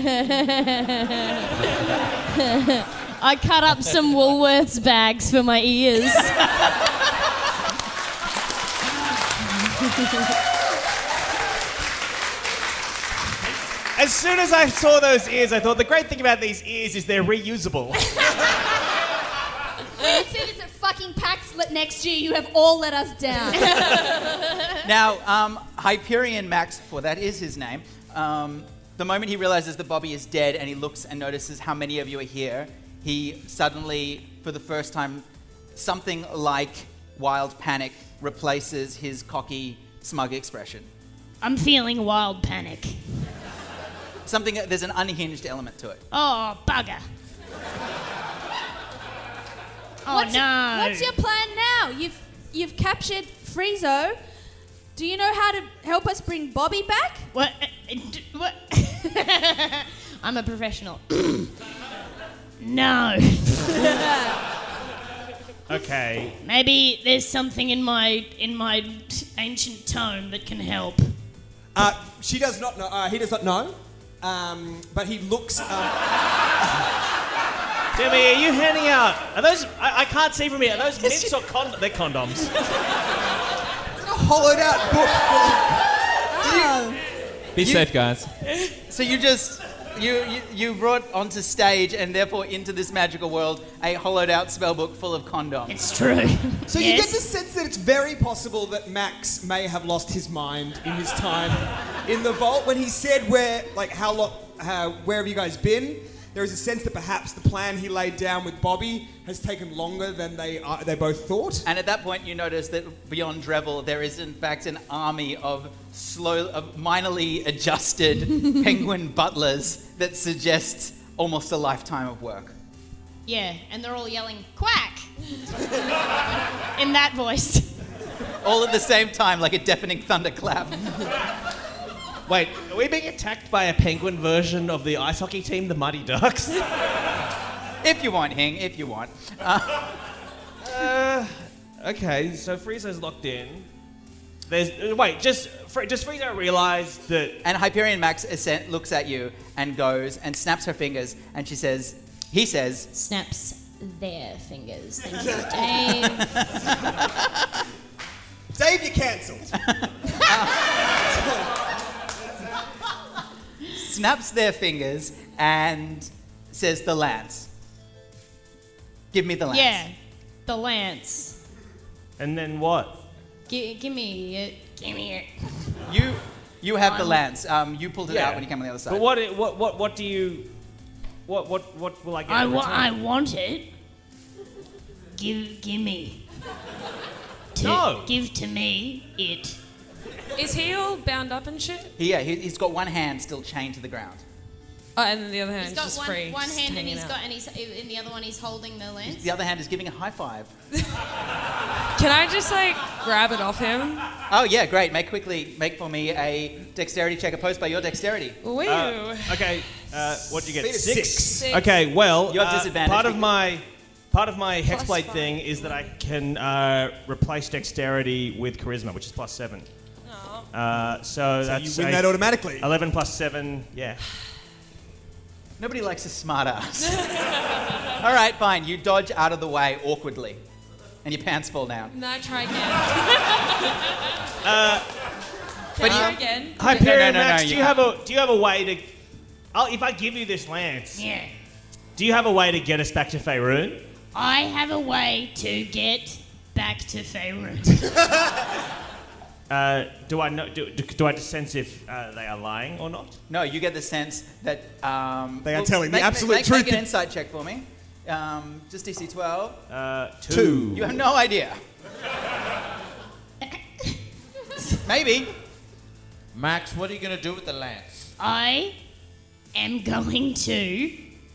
be too cocky. I cut up some Woolworths bags for my ears. As soon as I saw those ears, I thought the great thing about these ears is they're reusable. When you see this at fucking PAX next year, you have all let us down. Now, Hyperion Max, for that is his name, the moment he realizes that Bobby is dead and he looks and notices how many of you are here, he suddenly, for the first time, something like wild panic replaces his cocky, smug expression. I'm feeling wild panic. There's an unhinged element to it. Oh, bugger. Oh, What's no. What's your plan now? You've captured Friezo. Do you know how to help us bring Bobby back? What? What? I'm a professional. No. Okay. Maybe there's something in my ancient tome that can help. She does not know. He does not know. But he looks. Demi, are you handing out? Are those? I can't see from here. Are those mints or condoms? They're condoms. A hollowed out book. Be safe, guys. So you brought onto stage and therefore into this magical world a hollowed out spellbook full of condoms. It's true. So you get the sense that it's very possible that Max may have lost his mind in his time in the vault when he said where have you guys been? There is a sense that perhaps the plan he laid down with Bobby has taken longer than they both thought. And at that point, you notice that beyond Drevel, there is in fact an army of minorly adjusted penguin butlers that suggests almost a lifetime of work. Yeah, and they're all yelling, quack! In that voice. All at the same time, like a deafening thunderclap. Wait, are we being attacked by a penguin version of the ice hockey team, the Muddy Ducks? If you want, Hing, if you want. Okay, so Friezo's locked in. Does Friezo realise that... And Hyperion Max looks at you and goes and snaps her fingers and he says... Snaps their fingers. Thank you, Dave. Dave, you're cancelled. Snaps their fingers and says the lance. Give me the lance. Yeah, the lance. And then what? Give me it. Give me it. You have the lance. You pulled it out when you came on the other side. But what do you... What will I get in return? I want it. Give me. No. Give to me it. Is he all bound up and shit? Yeah, he's got one hand still chained to the ground. Oh, and then the other hand He's is got just one free. hand just and hanging he's out. got, and he's in the other one he's holding the lance. The other hand is giving a high five. Can I just grab it off him? Oh yeah, great. Make for me a dexterity check opposed by your dexterity. Woo. Okay, what'd you get? Speed is 6. Okay, well, You have disadvantage part of because- my hexblade thing is that I can replace dexterity with charisma, which is +7. So that's you win that automatically. 11 plus 7, yeah. Nobody likes a smart ass. All right, fine. You dodge out of the way awkwardly, and your pants fall down. No, try again. But Try again. Hyperion No, Max, you do you have a way to... if I give you this lance, Yeah. do you have a way to get us back to Faerun? I have a way to get back to Faerun. Do I know? Do I just sense if they are lying or not? No, you get the sense that They are telling the absolute truth. Make an insight check for me. Just DC 12. 2. You have no idea. Maybe. Max, what are you going to do with the lance? I am going to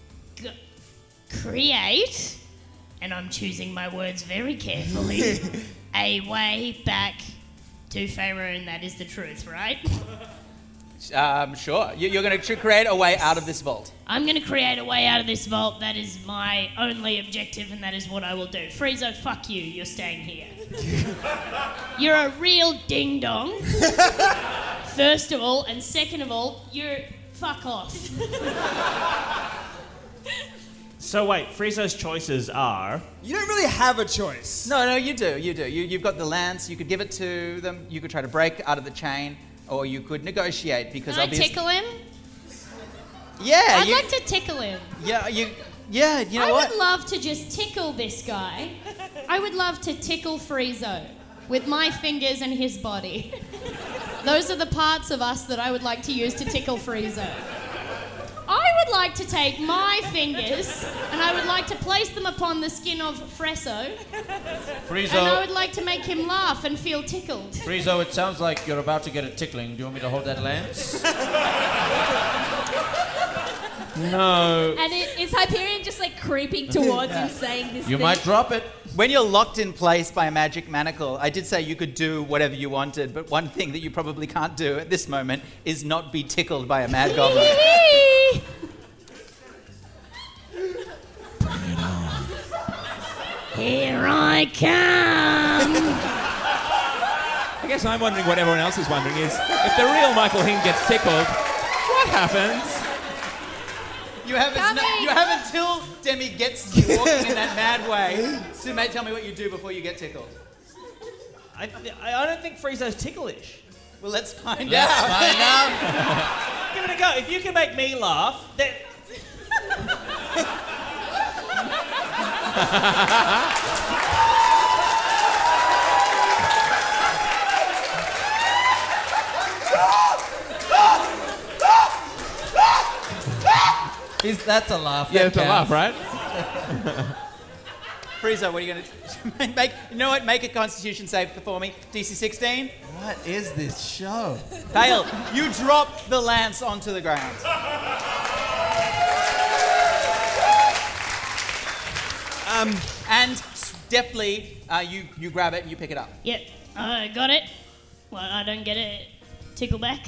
create, and I'm choosing my words very carefully, a way back to Faerun. That is the truth, right? Sure. You're going to create a way out of this vault. I'm going to create a way out of this vault. That is my only objective, and that is what I will do. Friezo, fuck you. You're staying here. You're a real ding-dong. First of all, and second of all, you're... fuck off. So wait, Friezo's choices are... You don't really have a choice. No, you do. You've got the lance. You could give it to them. You could try to break out of the chain, or you could negotiate because Can I tickle him? Yeah, I'd like to tickle him. Yeah, you know I what? would love to just tickle this guy. I would love to tickle Friezo with my fingers and his body. Those are the parts of us that I would like to use to tickle Friezo. I would like to take my fingers and I would like to place them upon the skin of Fresso. Friezo. And I would like to make him laugh and feel tickled. Friezo, it sounds like you're about to get a tickling. Do you want me to hold that lance? No. And is Hyperion just like creeping towards him saying this You thing? might drop it. When you're locked in place by a magic manacle, I did say you could do whatever you wanted, but one thing that you probably can't do at this moment is not be tickled by a mad goblin. Here I come. I guess I'm wondering what everyone else is wondering is, if the real Michael Hing gets tickled, what happens? You have until Demi gets you walking in that mad way to tell me what you do before you get tickled. I don't think Friezo's ticklish. Well, let's find Let's out. find out. Give it a go. If you can make me laugh, then... That's a laugh. Yeah, That it's a laugh, counts. right? Friezo, what are you going to make? You know what? Make a Constitution save for me. DC 16. What is this show? Fail. You drop the lance onto the ground. And deftly, you grab it and you pick it up. Yep, got it. Well, I don't get it. Tickle back.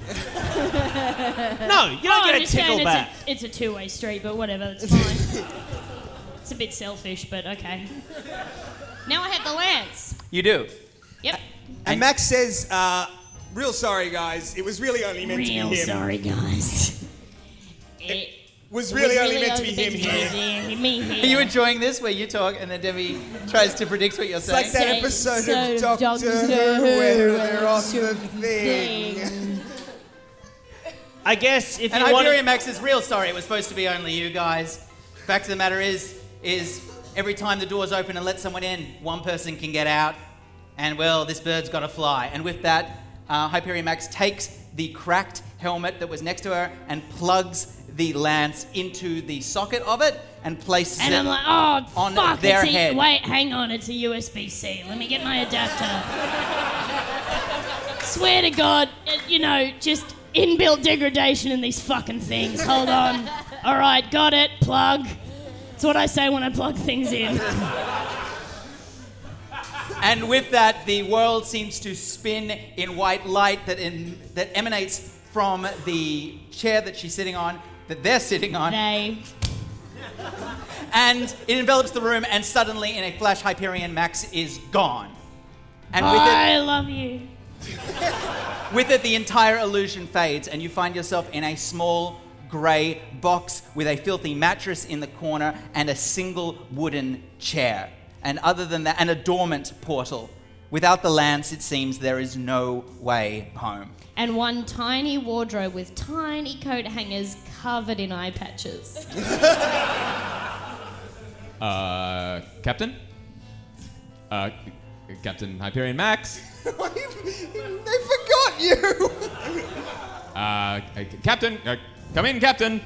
No, you don't get a understand tickle back. It's a two-way street, but whatever, it's fine. It's a bit selfish, but okay. Now I have the lance. You do. Yep. And Max says, real sorry, guys. It was really only meant to be him. Real sorry, guys. It was really only meant to be him here. Me here. Are you enjoying this where you talk and then Debbie tries to predict what you're saying? It's like that episode of Doctor Who where they're on the thing. I guess if and you want... Hyperion Max is real sorry. It was supposed to be only you guys. Fact of the matter is every time the doors open and let someone in, one person can get out. And, well, this bird's got to fly. And with that, Hyperion Max takes the cracked helmet that was next to her and plugs the lance into the socket of it and places And it I'm like, oh, on fuck, their it's head. wait, hang on, it's a USB-C. Let me get my adapter. Swear to God, just inbuilt degradation in these fucking things. Hold on. All right, got it, plug. That's what I say when I plug things in. And with that, the world seems to spin in white light that emanates from the chair that she's sitting on, that they're sitting on. And it envelops the room, and suddenly, in a flash, Hyperion Max is gone. And with I love you. With it, the entire illusion fades, and you find yourself in a small grey box with a filthy mattress in the corner and a single wooden chair. And other than that, and a dormant portal. Without the lance, it seems there is no way home. And one tiny wardrobe with tiny coat hangers covered in eye patches. Captain? Captain Hyperion Max? They forgot you! Captain? Come in, Captain!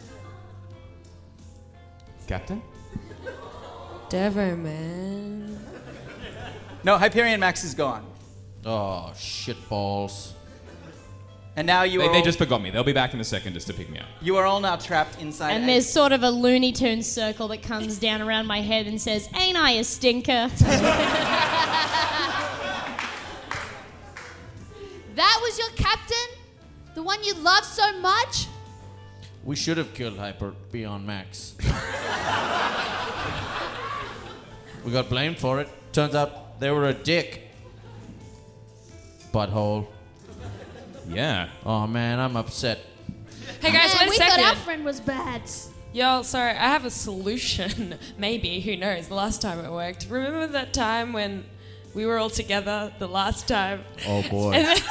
Captain? Devo, man. No, Hyperion Max is gone. Oh, shitballs. And now you are They all, just forgot me. They'll be back in a second just to pick me up. you are all now trapped inside. And there's sort of a Looney Tunes circle that comes down around my head and says, "Ain't I a stinker?" That was your captain? The one one you love so much? We should have killed Hyper Beyond Max. We got blamed for it. Turns out they were a dick. Butthole. Yeah. Oh man, I'm upset. Hey guys, wait a we second. thought our friend was bad. Yo, sorry, I have a solution. Maybe, who knows? The last time it worked. Remember that time when we were all together the last time? Oh boy.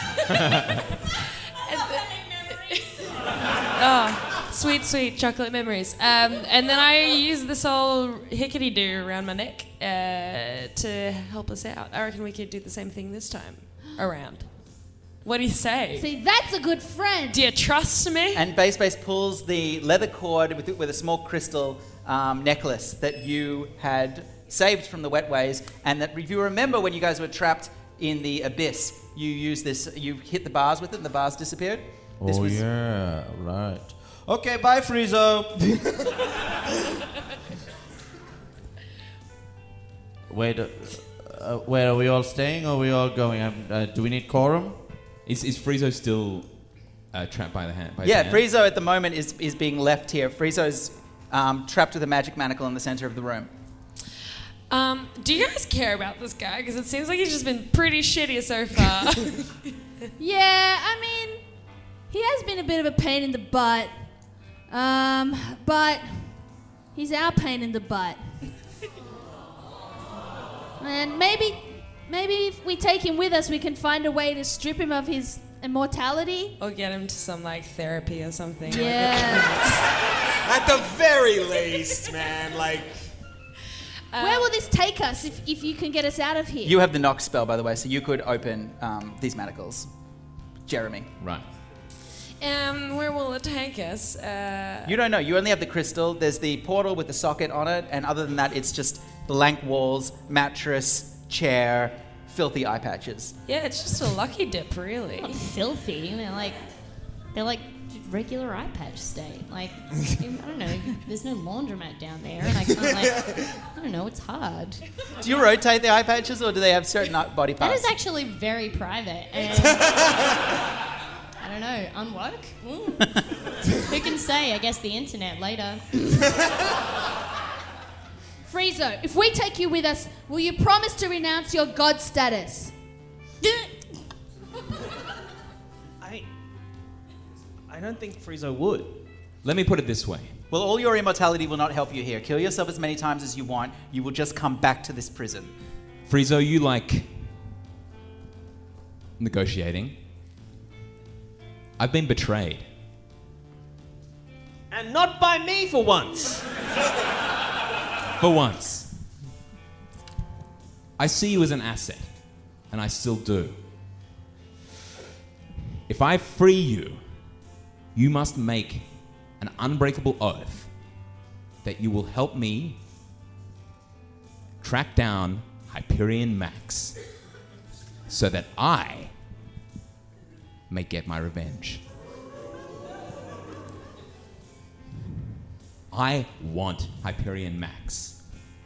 Oh, sweet chocolate memories. And then I used this old hickety-doo around my neck to help us out. I reckon we could do the same thing this time around. What do you say? See, that's a good friend. Do you trust me? And Base pulls the leather cord with a small crystal necklace that you had saved from the wetways, and that if you remember when you guys were trapped in the abyss, you used this, you hit the bars with it and the bars disappeared. This was yeah, right. Okay, bye, Friezo. Wait, where are we all staying or are we all going? Do we need quorum? Is Friezo still trapped by the hand? Yeah, Friezo at the moment is being left here. Friezo's trapped with a magic manacle in the center of the room. Do you guys care about this guy? Because it seems like he's just been pretty shitty so far. Yeah, I mean, he has been a bit of a pain in the butt. But he's our pain in the butt. And maybe if we take him with us, we can find a way to strip him of his immortality. Or get him to some, therapy or something. Yeah. At the very least, man, Where will this take us if you can get us out of here? You have the knock spell, by the way, so you could open these manacles. Jeremy. Right. Where will it take us? You don't know. You only have the crystal. There's the portal with the socket on it, and other than that, it's just blank walls, mattress, chair, filthy eye patches. Yeah, it's just a lucky dip, really. Not filthy. They're like regular eye patch state. I don't know. There's no laundromat down there, and I can't I don't know. It's hard. Do you rotate the eye patches, or do they have certain body That parts? is actually very private. And I don't know. Unwoke? Who can say? I guess the internet later. Friezo, if we take you with us, will you promise to renounce your god status? I don't think Friezo would. Let me put it this way. Well, all your immortality will not help you here. Kill yourself as many times as you want. You will just come back to this prison. Friezo, you like negotiating. I've been betrayed. And not by me for once. For once. I see you as an asset, and I still do. If I free you, you must make an unbreakable oath that you will help me track down Hyperion Max so that I may get my revenge. I want Hyperion Max.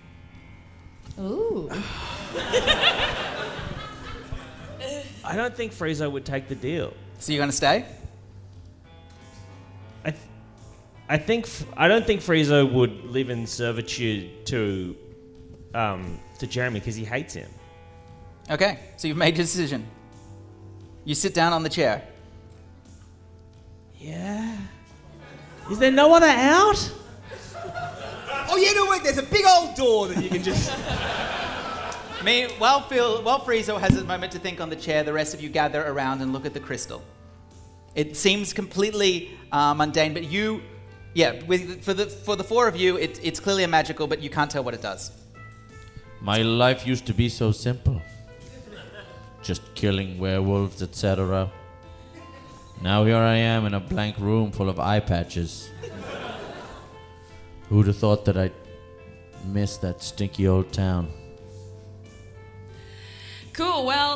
Ooh. I don't think Friezo would take the deal. So you're going to stay? I don't think Friezo would live in servitude to Jeremy because he hates him. Okay, so you've made your decision. You sit down on the chair. Yeah. Is there no other out? Oh, yeah, no, wait, there's a big old door that you can just... While Friezo has a moment to think on the chair, the rest of you gather around and look at the crystal. It seems completely mundane, but for the four of you, it's clearly a magical, but you can't tell what it does. My life used to be so simple. Just killing werewolves, etc. Now here I am in a blank room full of eye patches. Who'd have thought that I'd miss that stinky old town? Cool, well,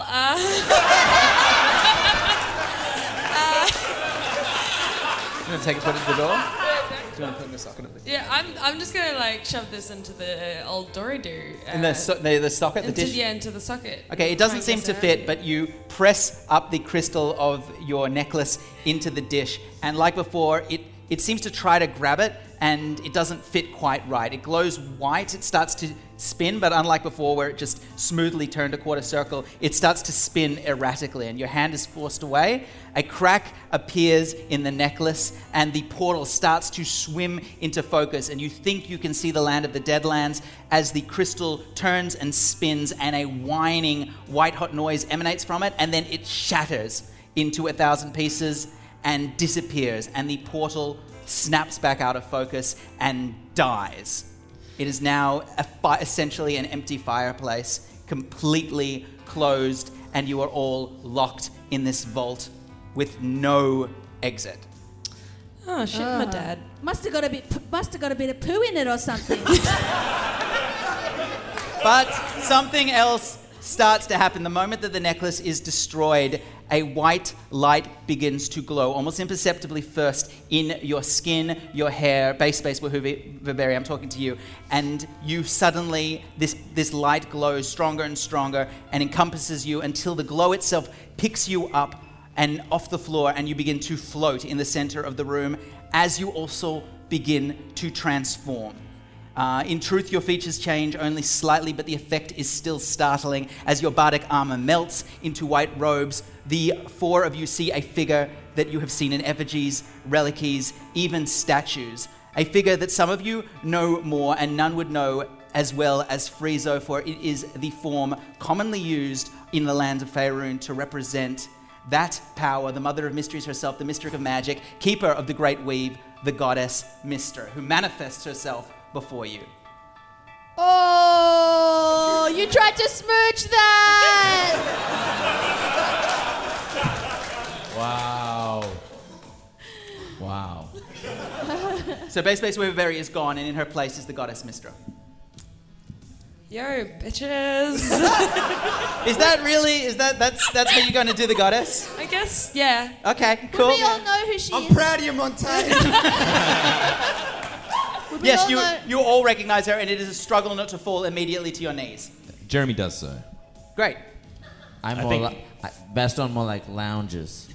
You want to take a put at the door? Do you want to put in the socket? Yeah, I'm just gonna like shove this into the old Dory-Doo. In the socket, the dish? Yeah, into the socket. Okay, it doesn't seem to fit, but you press up the crystal of your necklace into the dish, and like before, it seems to try to grab it, and it doesn't fit quite right. It glows white, it starts to spin, but unlike before where it just smoothly turned a quarter circle, it starts to spin erratically, and your hand is forced away. A crack appears in the necklace, and the portal starts to swim into focus, and you think you can see the land of the Deadlands as the crystal turns and spins, and a whining, white-hot noise emanates from it, and then it shatters into 1,000 pieces and disappears, and the portal snaps back out of focus and dies. It is now essentially an empty fireplace, completely closed, and you are all locked in this vault with no exit. Oh shit, my dad. Must have got a bit of poo in it or something. But something else starts to happen. The moment that the necklace is destroyed, a white light begins to glow, almost imperceptibly first in your skin, your hair. Base Wahoo-Verberi, I'm talking to you. And you suddenly, this light glows stronger and stronger and encompasses you until the glow itself picks you up and off the floor, and you begin to float in the center of the room as you also begin to transform. In truth, your features change only slightly, but the effect is still startling. As your bardic armor melts into white robes, the four of you see a figure that you have seen in effigies, reliques, even statues. A figure that some of you know more and none would know as well as Friezo, for it is the form commonly used in the lands of Faerun to represent that power, the mother of mysteries herself, the mystic of magic, keeper of the great weave, the goddess Mystra, who manifests herself before you. Oh, you tried to smooch that! Wow. Wow. So Base Wahoo-Verberi is gone, and in her place is the goddess Mystra. Yo, bitches. That's how you're going to do the goddess? I guess, yeah. Okay, cool. We all know who she is. I'm proud of you, Montaigne. Yes, you all recognize her, and it is a struggle not to fall immediately to your knees. Jeremy does so. Great. Baston more like lounges.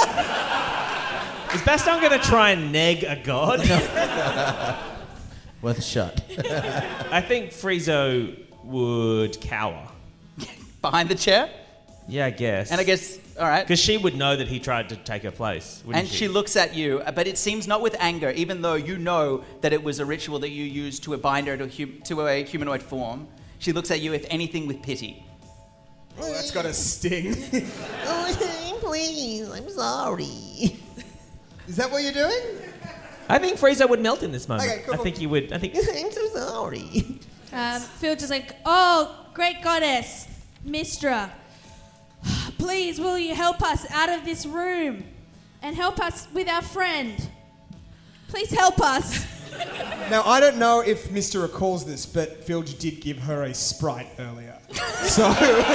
Is Baston going to try and neg a god? Worth a shot. I think Friezo would cower. Behind the chair? Yeah, I guess. And I guess, all right. Because she would know that he tried to take her place, wouldn't And she looks at you, but it seems not with anger, even though you know that it was a ritual that you used to bind her to a humanoid form. She looks at you, if anything, with pity. Oh, that's got a sting. Oh, please, I'm sorry. Is that what you're doing? I think Friezo would melt in this moment. Okay, cool. I think he would. I'm so sorry. Phil just like, oh, great goddess, Mystra. Please, will you help us out of this room and help us with our friend? Please help us. Now, I don't know if Mr. recalls this, but Filge did give her a Sprite earlier. So,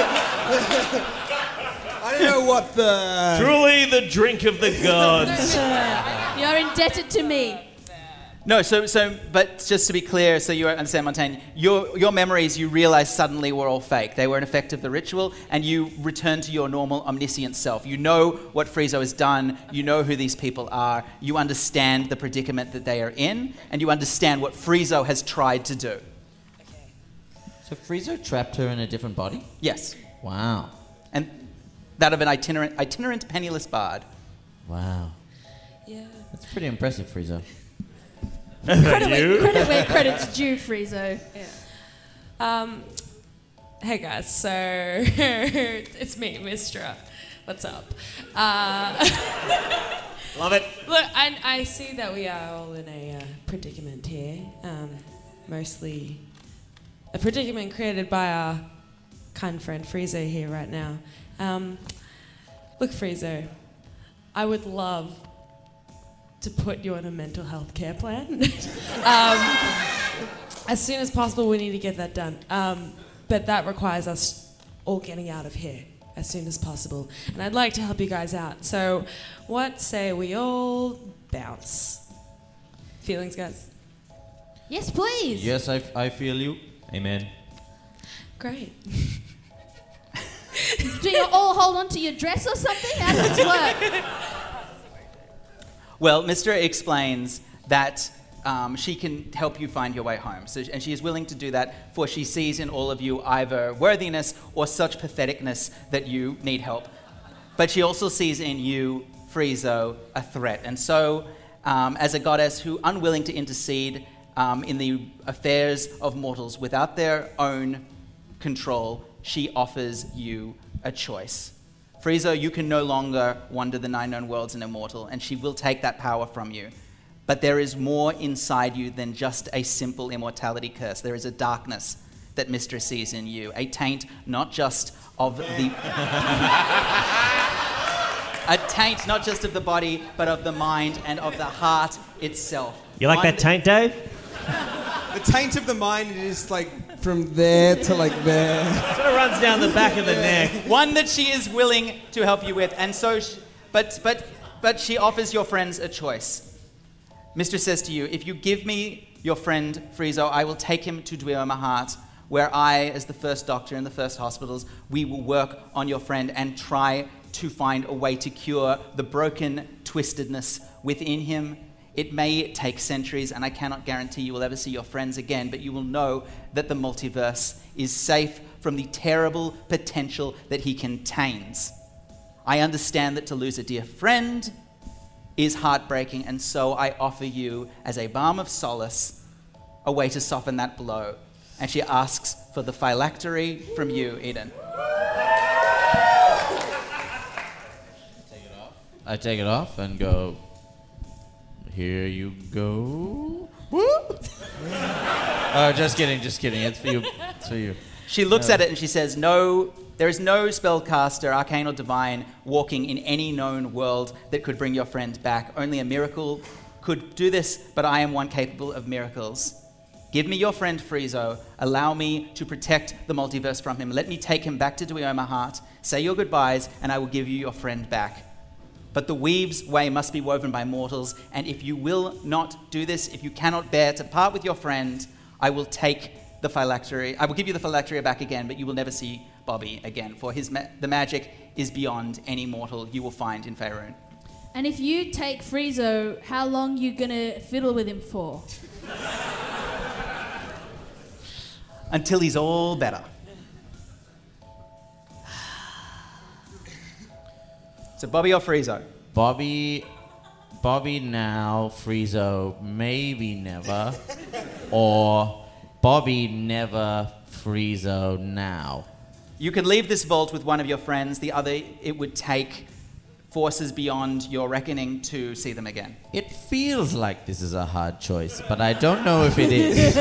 I don't know what the... Truly the drink of the gods. You're indebted to me. No, but just to be clear, so you understand, Montaigne, your memories, you realize suddenly were all fake. They were an effect of the ritual, and you return to your normal omniscient self. You know what Friezo has done, you know who these people are, you understand the predicament that they are in, and you understand what Friezo has tried to do. So Friezo trapped her in a different body? Yes. Wow. And that of an itinerant penniless bard. Wow. Yeah. That's pretty impressive, Friezo. Credit where credit's due, Friezo. Yeah. Hey guys, so it's me, Mystra. What's up? Love it. Look, I see that we are all in a predicament here. Mostly a predicament created by our kind friend Friezo here right now. Look, Friezo, I would love to put you on a mental health care plan. As soon as possible, we need to get that done. But that requires us all getting out of here as soon as possible. And I'd like to help you guys out. So what say we all bounce? Feelings, guys? Yes, please. Yes, I feel you. Amen. Great. Do you all hold on to your dress or something? How does this work? Well, Mystra explains that she can help you find your way home. And she is willing to do that, for she sees in all of you either worthiness or such patheticness that you need help. But she also sees in you, Friezo, a threat. And so, as a goddess who unwilling to intercede in the affairs of mortals without their own control, she offers you a choice. Friezo, you can no longer wander the 9 known worlds and immortal, and she will take that power from you. But there is more inside you than just a simple immortality curse. There is a darkness that Mystra sees in you, a taint not just of the... a taint not just of the body, but of the mind and of the heart itself. You like that taint, Dave? The taint of the mind is like from there to like there. Sort of runs down the back of the neck. One that she is willing to help you with, and so, but she offers your friends a choice. Mystra says to you, if you give me your friend Friezo, I will take him to Dweoma Heart, where I, as the first doctor in the first hospitals, we will work on your friend and try to find a way to cure the broken twistedness within him. It may take centuries, and I cannot guarantee you will ever see your friends again, but you will know that the multiverse is safe from the terrible potential that he contains. I understand that to lose a dear friend is heartbreaking, and so I offer you, as a balm of solace, a way to soften that blow. And she asks for the phylactery from you, Eden. I take it off and go, here you go. Woo! Oh, just kidding. It's for you. It's for you. She looks at it and she says, no, there is no spellcaster, arcane or divine, walking in any known world that could bring your friend back. Only a miracle could do this, but I am one capable of miracles. Give me your friend Friezo. Allow me to protect the multiverse from him. Let me take him back to Dweoma Heart. Say your goodbyes, and I will give you your friend back. But the weave's way must be woven by mortals, and if you will not do this, if you cannot bear to part with your friend, I will take the phylactery. I will give you the phylactery back again, but you will never see Bobby again, for the magic is beyond any mortal you will find in Faerun. And if you take Friezo, how long you gonna fiddle with him for? Until he's all better. So Bobby or Friezo? Bobby now, Friezo maybe never, or Bobby never, Friezo now. You could leave this vault with one of your friends. The other, it would take forces beyond your reckoning to see them again. It feels like this is a hard choice, but I don't know if it is.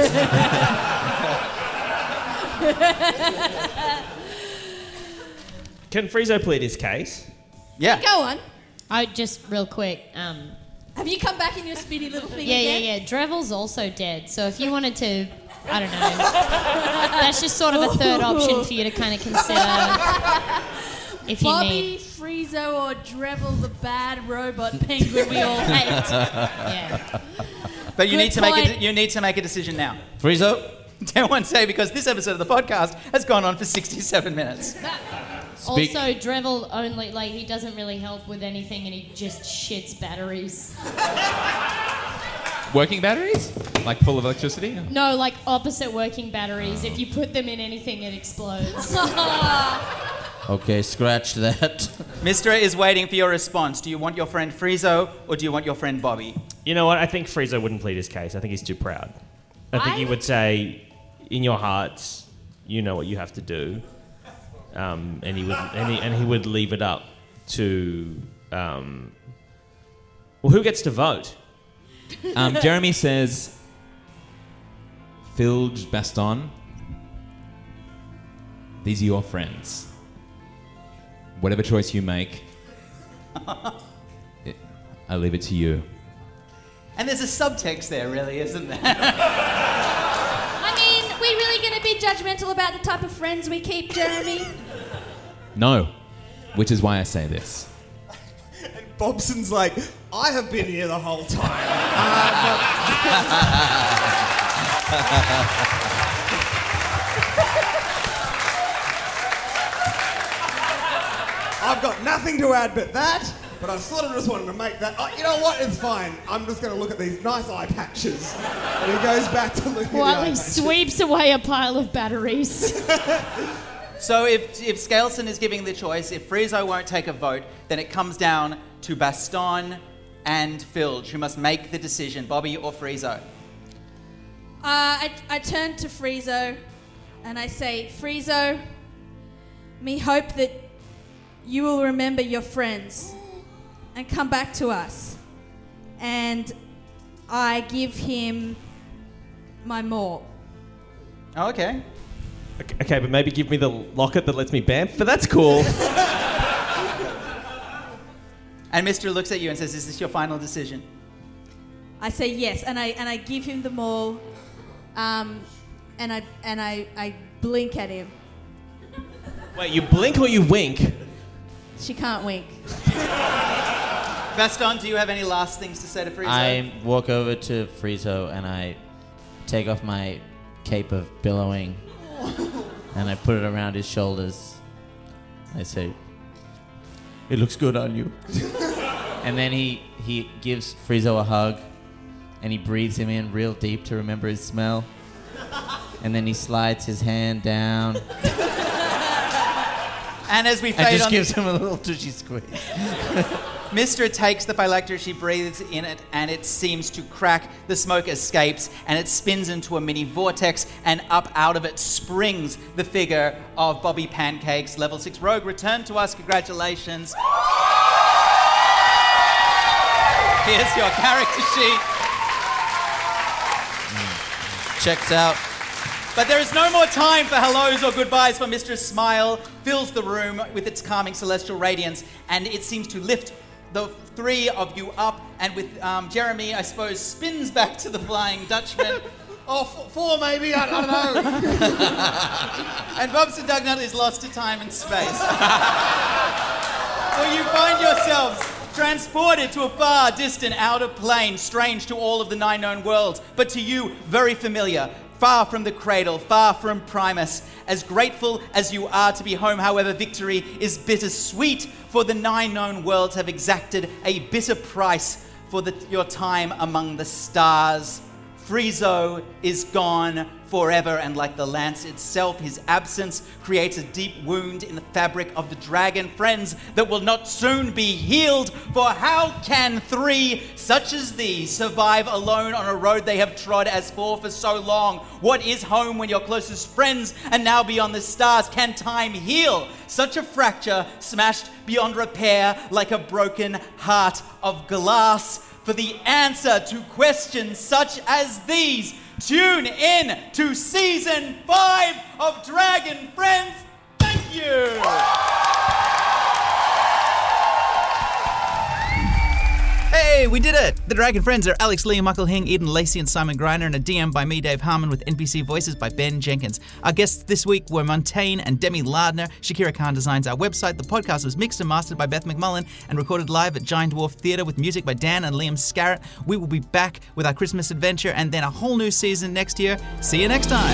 Can Friezo plead his case? Yeah. Go on. Oh, just real quick. Have you come back in your speedy little thing Yeah. again? Drevel's also dead, so if you wanted to, I don't know. That's just sort of a third option for you to kind of consider if you Bobby, need. Friezo, or Drevel, the bad robot penguin we all hate. Yeah. But you Good need to make a decision now. Friezo? Dare one say, because this episode of the podcast has gone on for 67 minutes. Speak. Also, Drevel only, like, he doesn't really help with anything and he just shits batteries. Working batteries? Like full of electricity? No, like opposite working batteries. If you put them in anything, it explodes. Okay, scratch that. Mystra is waiting for your response. Do you want your friend Friezo or do you want your friend Bobby? You know what? I think Friezo wouldn't plead his case. I think he's too proud. I think he would say, in your hearts, you know what you have to do. And he would leave it up to well, who gets to vote? Jeremy says, Filge, Baston, these are your friends. Whatever choice you make, I leave it to you. And there's a subtext there, really, isn't there? I mean, we really going to be judgmental about the type of friends we keep, Jeremy? No, which is why I say this. And Bobson's like, I have been here the whole time. I've got nothing to add but that, but I sort of just wanted to make that... Oh, you know what? It's fine. I'm just going to look at these nice eye patches. And he goes back to looking While at the eye he patches. sweeps away a pile of batteries. So if Scaleson is giving the choice, if Friezo won't take a vote, then it comes down to Baston and Filge, who must make the decision, Bobby or Friezo. I turn to Friezo and I say, Friezo, me hope that you will remember your friends and come back to us. And I give him my maul. Oh, okay. Okay, but maybe give me the locket that lets me bamf, but that's cool. And Mr. looks at you and says, is this your final decision? I say yes, and I give him the maul, and I blink at him. Wait, you blink or you wink? She can't wink. Baston, do you have any last things to say to Friezo? I walk over to Friezo and I take off my cape of billowing and I put it around his shoulders. I say, "It looks good on you." And then he gives Friezo a hug and he breathes him in real deep to remember his smell. And then he slides his hand down. And as we fade and just on, gives him a little tushy squeeze. Mr. takes the phylactery, she breathes in it, and it seems to crack. The smoke escapes, and it spins into a mini vortex, and up out of it springs the figure of Bobby Pancakes, level 6 rogue. Return to us, congratulations. Here's your character sheet. Checks out. But there is no more time for hellos or goodbyes, for Mistress Smile fills the room with its calming celestial radiance, and it seems to lift the three of you up, and with Jeremy, I suppose, spins back to the Flying Dutchman. Oh, four maybe, I don't know. And Bobson Dugnut is lost to time and space. Well, you find yourselves transported to a far distant outer plane, strange to all of the 9 known worlds, but to you, very familiar. Far from the cradle, far from Primus. As grateful as you are to be home, however, victory is bittersweet, for the 9 known worlds have exacted a bitter price for your time among the stars. Friezo is gone forever, and like the lance itself, his absence creates a deep wound in the fabric of the dragon friends that will not soon be healed. For how can 3 such as these survive alone on a road they have trod as for so long? What is home when your closest friends are now beyond the stars? Can time heal such a fracture smashed beyond repair like a broken heart of glass? For the answer to questions such as these, tune in to Season 5 of Dragon Friends. Thank you! Hey, we did it! The Dragon Friends are Alex, Liam, Michael Hing, Eden Lacey, and Simon Greiner, and a DM by me, Dave Harmon, with NPC voices by Ben Jenkins. Our guests this week were Montaigne and Demi Lardner. Shakira Khan designs our website. The podcast was mixed and mastered by Beth McMullen and recorded live at Giant Dwarf Theatre with music by Dan and Liam Scarrett. We will be back with our Christmas adventure and then a whole new season next year. See you next time!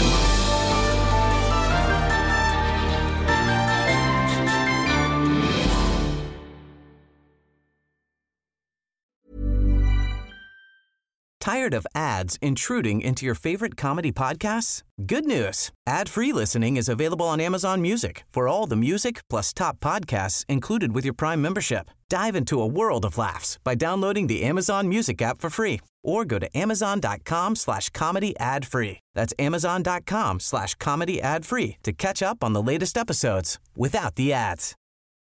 Tired of ads intruding into your favorite comedy podcasts? Good news. Ad-free listening is available on Amazon Music for all the music plus top podcasts included with your Prime membership. Dive into a world of laughs by downloading the Amazon Music app for free or go to amazon.com/comedy ad-free. That's amazon.com/comedy ad-free to catch up on the latest episodes without the ads.